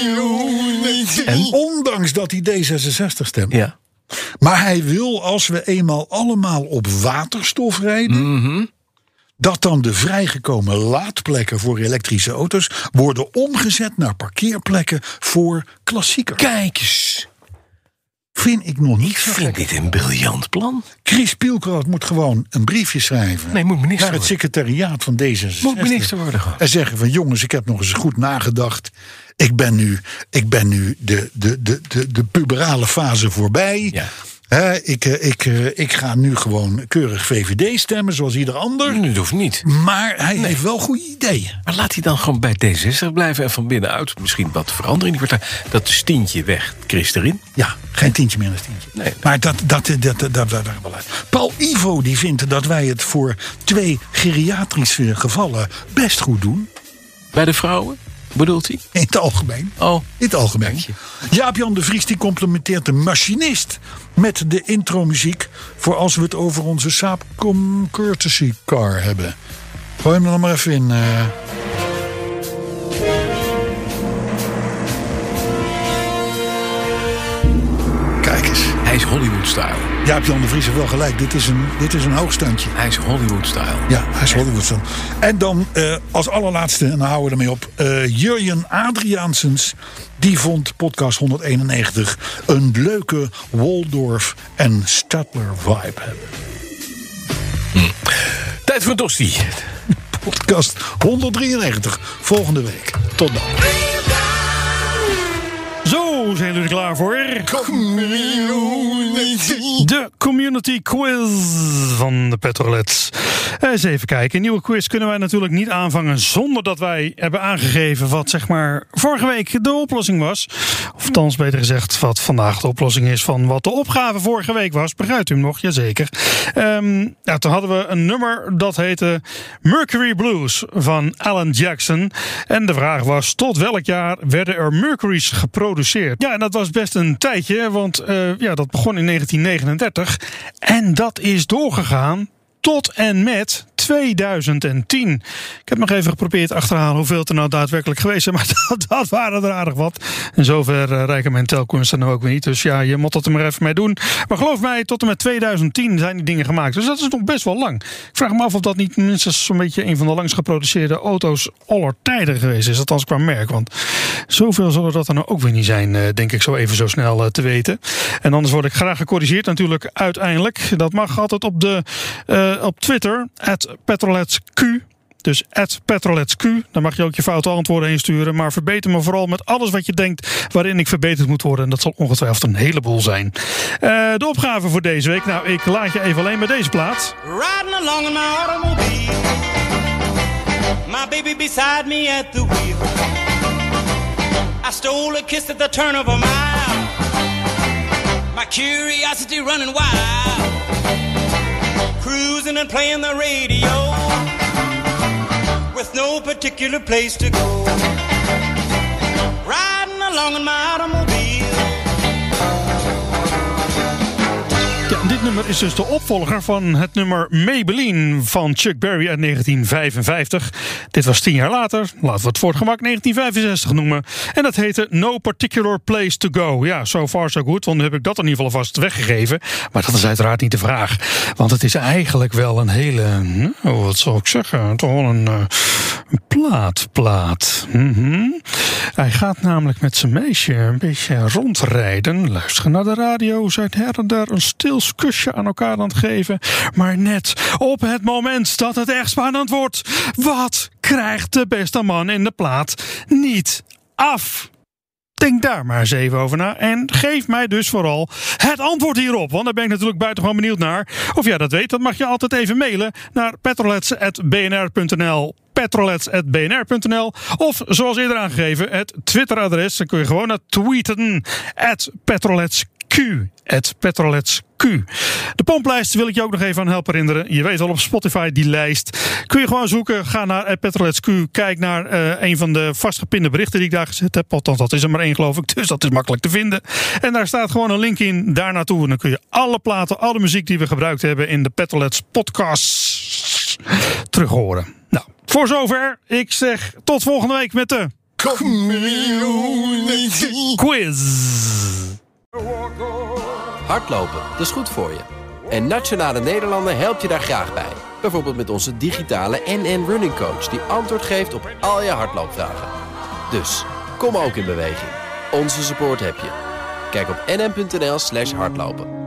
En ondanks dat hij D zesenzestig stemt. Ja. Maar hij wil, als we eenmaal allemaal op waterstof rijden, Mm-hmm. dat dan de vrijgekomen laadplekken voor elektrische auto's worden omgezet naar parkeerplekken voor klassiekers. Kijk eens. Vind ik nog niet. Ik vind dit een briljant plan. Chris Spielkenrood moet gewoon een briefje schrijven. Nee, moet minister naar het secretariaat van D zesenzestig. Moet minister worden gewoon. En zeggen van jongens, ik heb nog eens goed nagedacht. Ik ben nu, ik ben nu de, de, de, de, de puberale fase voorbij. Ja. He, ik, ik, ik ga nu gewoon keurig V V D stemmen, zoals ieder ander. Nu hoeft niet. Maar hij nee. heeft wel goede ideeën. Maar laat hij dan gewoon bij D zesenzestig blijven en van binnenuit misschien wat veranderen in die partij. Dat stientje weg, Chris erin. Ja, geen tientje meer dan tientje. Nee, nee. Maar dat, dat, dat, dat, dat, dat, dat wel uit. Paul Ivo die vindt dat wij het voor twee geriatrische gevallen best goed doen. Bij de vrouwen? Bedoelt hij? In het algemeen. Oh, in het algemeen. Jaap-Jan de Vries die complimenteert de machinist met de intromuziek voor als we het over onze Saab Courtesy Car hebben. Gooi hem er nog maar even in. Uh... Kijk eens. Hij is Hollywood-style. Jaap-Jan de Vries heeft wel gelijk. Dit is een, dit is een hoogstandje. Hij is Hollywood-style. Ja, hij is Hollywood-style. En dan uh, als allerlaatste, en dan houden we ermee op. Uh, Jurjen Adriaansens. Die vond podcast honderdeenennegentig een leuke Waldorf en Stadler vibe hebben. Hm. Tijd voor een tosti. Podcast honderddrieënnegentig. Volgende week. Tot dan. Zo zijn we er klaar voor. De community quiz van de Petrolets. Eens even kijken. Een nieuwe quiz kunnen wij natuurlijk niet aanvangen zonder dat wij hebben aangegeven wat zeg maar vorige week de oplossing was. Of althans beter gezegd wat vandaag de oplossing is van wat de opgave vorige week was. Begrijpt u hem nog? Jazeker. Um, ja, toen hadden we een nummer dat heette Mercury Blues van Alan Jackson. En de vraag was tot welk jaar werden er Mercury's geproduceerd? Ja, en dat was best een tijdje, want uh, ja, dat begon in negentien negenendertig. En dat is doorgegaan tot en met tweeduizend tien. Ik heb nog even geprobeerd achterhalen hoeveel het er nou daadwerkelijk geweest zijn, maar dat, dat waren er aardig wat. En zover uh, rijken mijn telkunsten nou ook weer niet. Dus ja, je moet dat er maar even mee doen. Maar geloof mij, tot en met tweeduizend tien zijn die dingen gemaakt. Dus dat is nog best wel lang. Ik vraag me af of dat niet minstens zo'n beetje een van de langst geproduceerde auto's aller tijden geweest is. Althans qua merk. Want zoveel zullen dat er nou ook weer niet zijn, uh, denk ik zo even zo snel uh, te weten. En anders word ik graag gecorrigeerd natuurlijk uiteindelijk. Dat mag altijd op, de, uh, op Twitter, at petroletsq. Dus at petroletsq. Dan mag je ook je foute antwoorden insturen. Maar verbeter me vooral met alles wat je denkt waarin ik verbeterd moet worden. En dat zal ongetwijfeld een heleboel zijn. Uh, de opgave voor deze week. Nou, ik laat je even alleen met deze plaat. Riding along in my automobile. My baby beside me at the wheel. I stole a kiss at the turn of a mile. My curiosity running wild. Cruising and playing the radio. With no particular place to go. Riding along in my automobile. Ja, dit nummer is dus de opvolger van het nummer Maybelline van Chuck Berry uit negentien vijfenvijftig. Dit was tien jaar later, laten we het voor het gemak negentien vijfenzestig noemen. En dat heette No Particular Place to Go. Ja, so far so good, want nu heb ik dat in ieder geval vast weggegeven. Maar dat is uiteraard niet de vraag. Want het is eigenlijk wel een hele, oh, wat zal ik zeggen, toch wel een, uh, een plaat, plaat. Mm-hmm. Hij gaat namelijk met zijn meisje een beetje rondrijden, luisteren naar de radio, zijn her en daar een stil kusje aan elkaar aan het geven. Maar net op het moment dat het echt spannend wordt, wat krijgt de beste man in de plaat niet af? Denk daar maar eens even over na. En geef mij dus vooral het antwoord hierop. Want daar ben ik natuurlijk buitengewoon benieuwd naar. Of jij dat weet, dat mag je altijd even mailen naar petrolets at b n r punt n l. petrolets at b n r punt n l. Of zoals eerder aangegeven, het Twitteradres. Dan kun je gewoon naar tweeten. At petroletsq. At petroletsq. De pomplijst wil ik je ook nog even aan helpen herinneren. Je weet al, op Spotify die lijst. Kun je gewoon zoeken. Ga naar petroletsq. Kijk naar uh, een van de vastgepinde berichten die ik daar gezet heb. Althans, dat is er maar één, geloof ik. Dus dat is makkelijk te vinden. En daar staat gewoon een link in. Daar naartoe. En dan kun je alle platen, alle muziek die we gebruikt hebben in de Petrolets podcasts terughoren. Nou, voor zover. Ik zeg tot volgende week met de quiz. Hardlopen, dat is goed voor je. En Nationale Nederlanden helpt je daar graag bij. Bijvoorbeeld met onze digitale N N Running Coach, die antwoord geeft op al je hardloopvragen. Dus, kom ook in beweging. Onze support heb je. Kijk op n n punt n l slash hardlopen.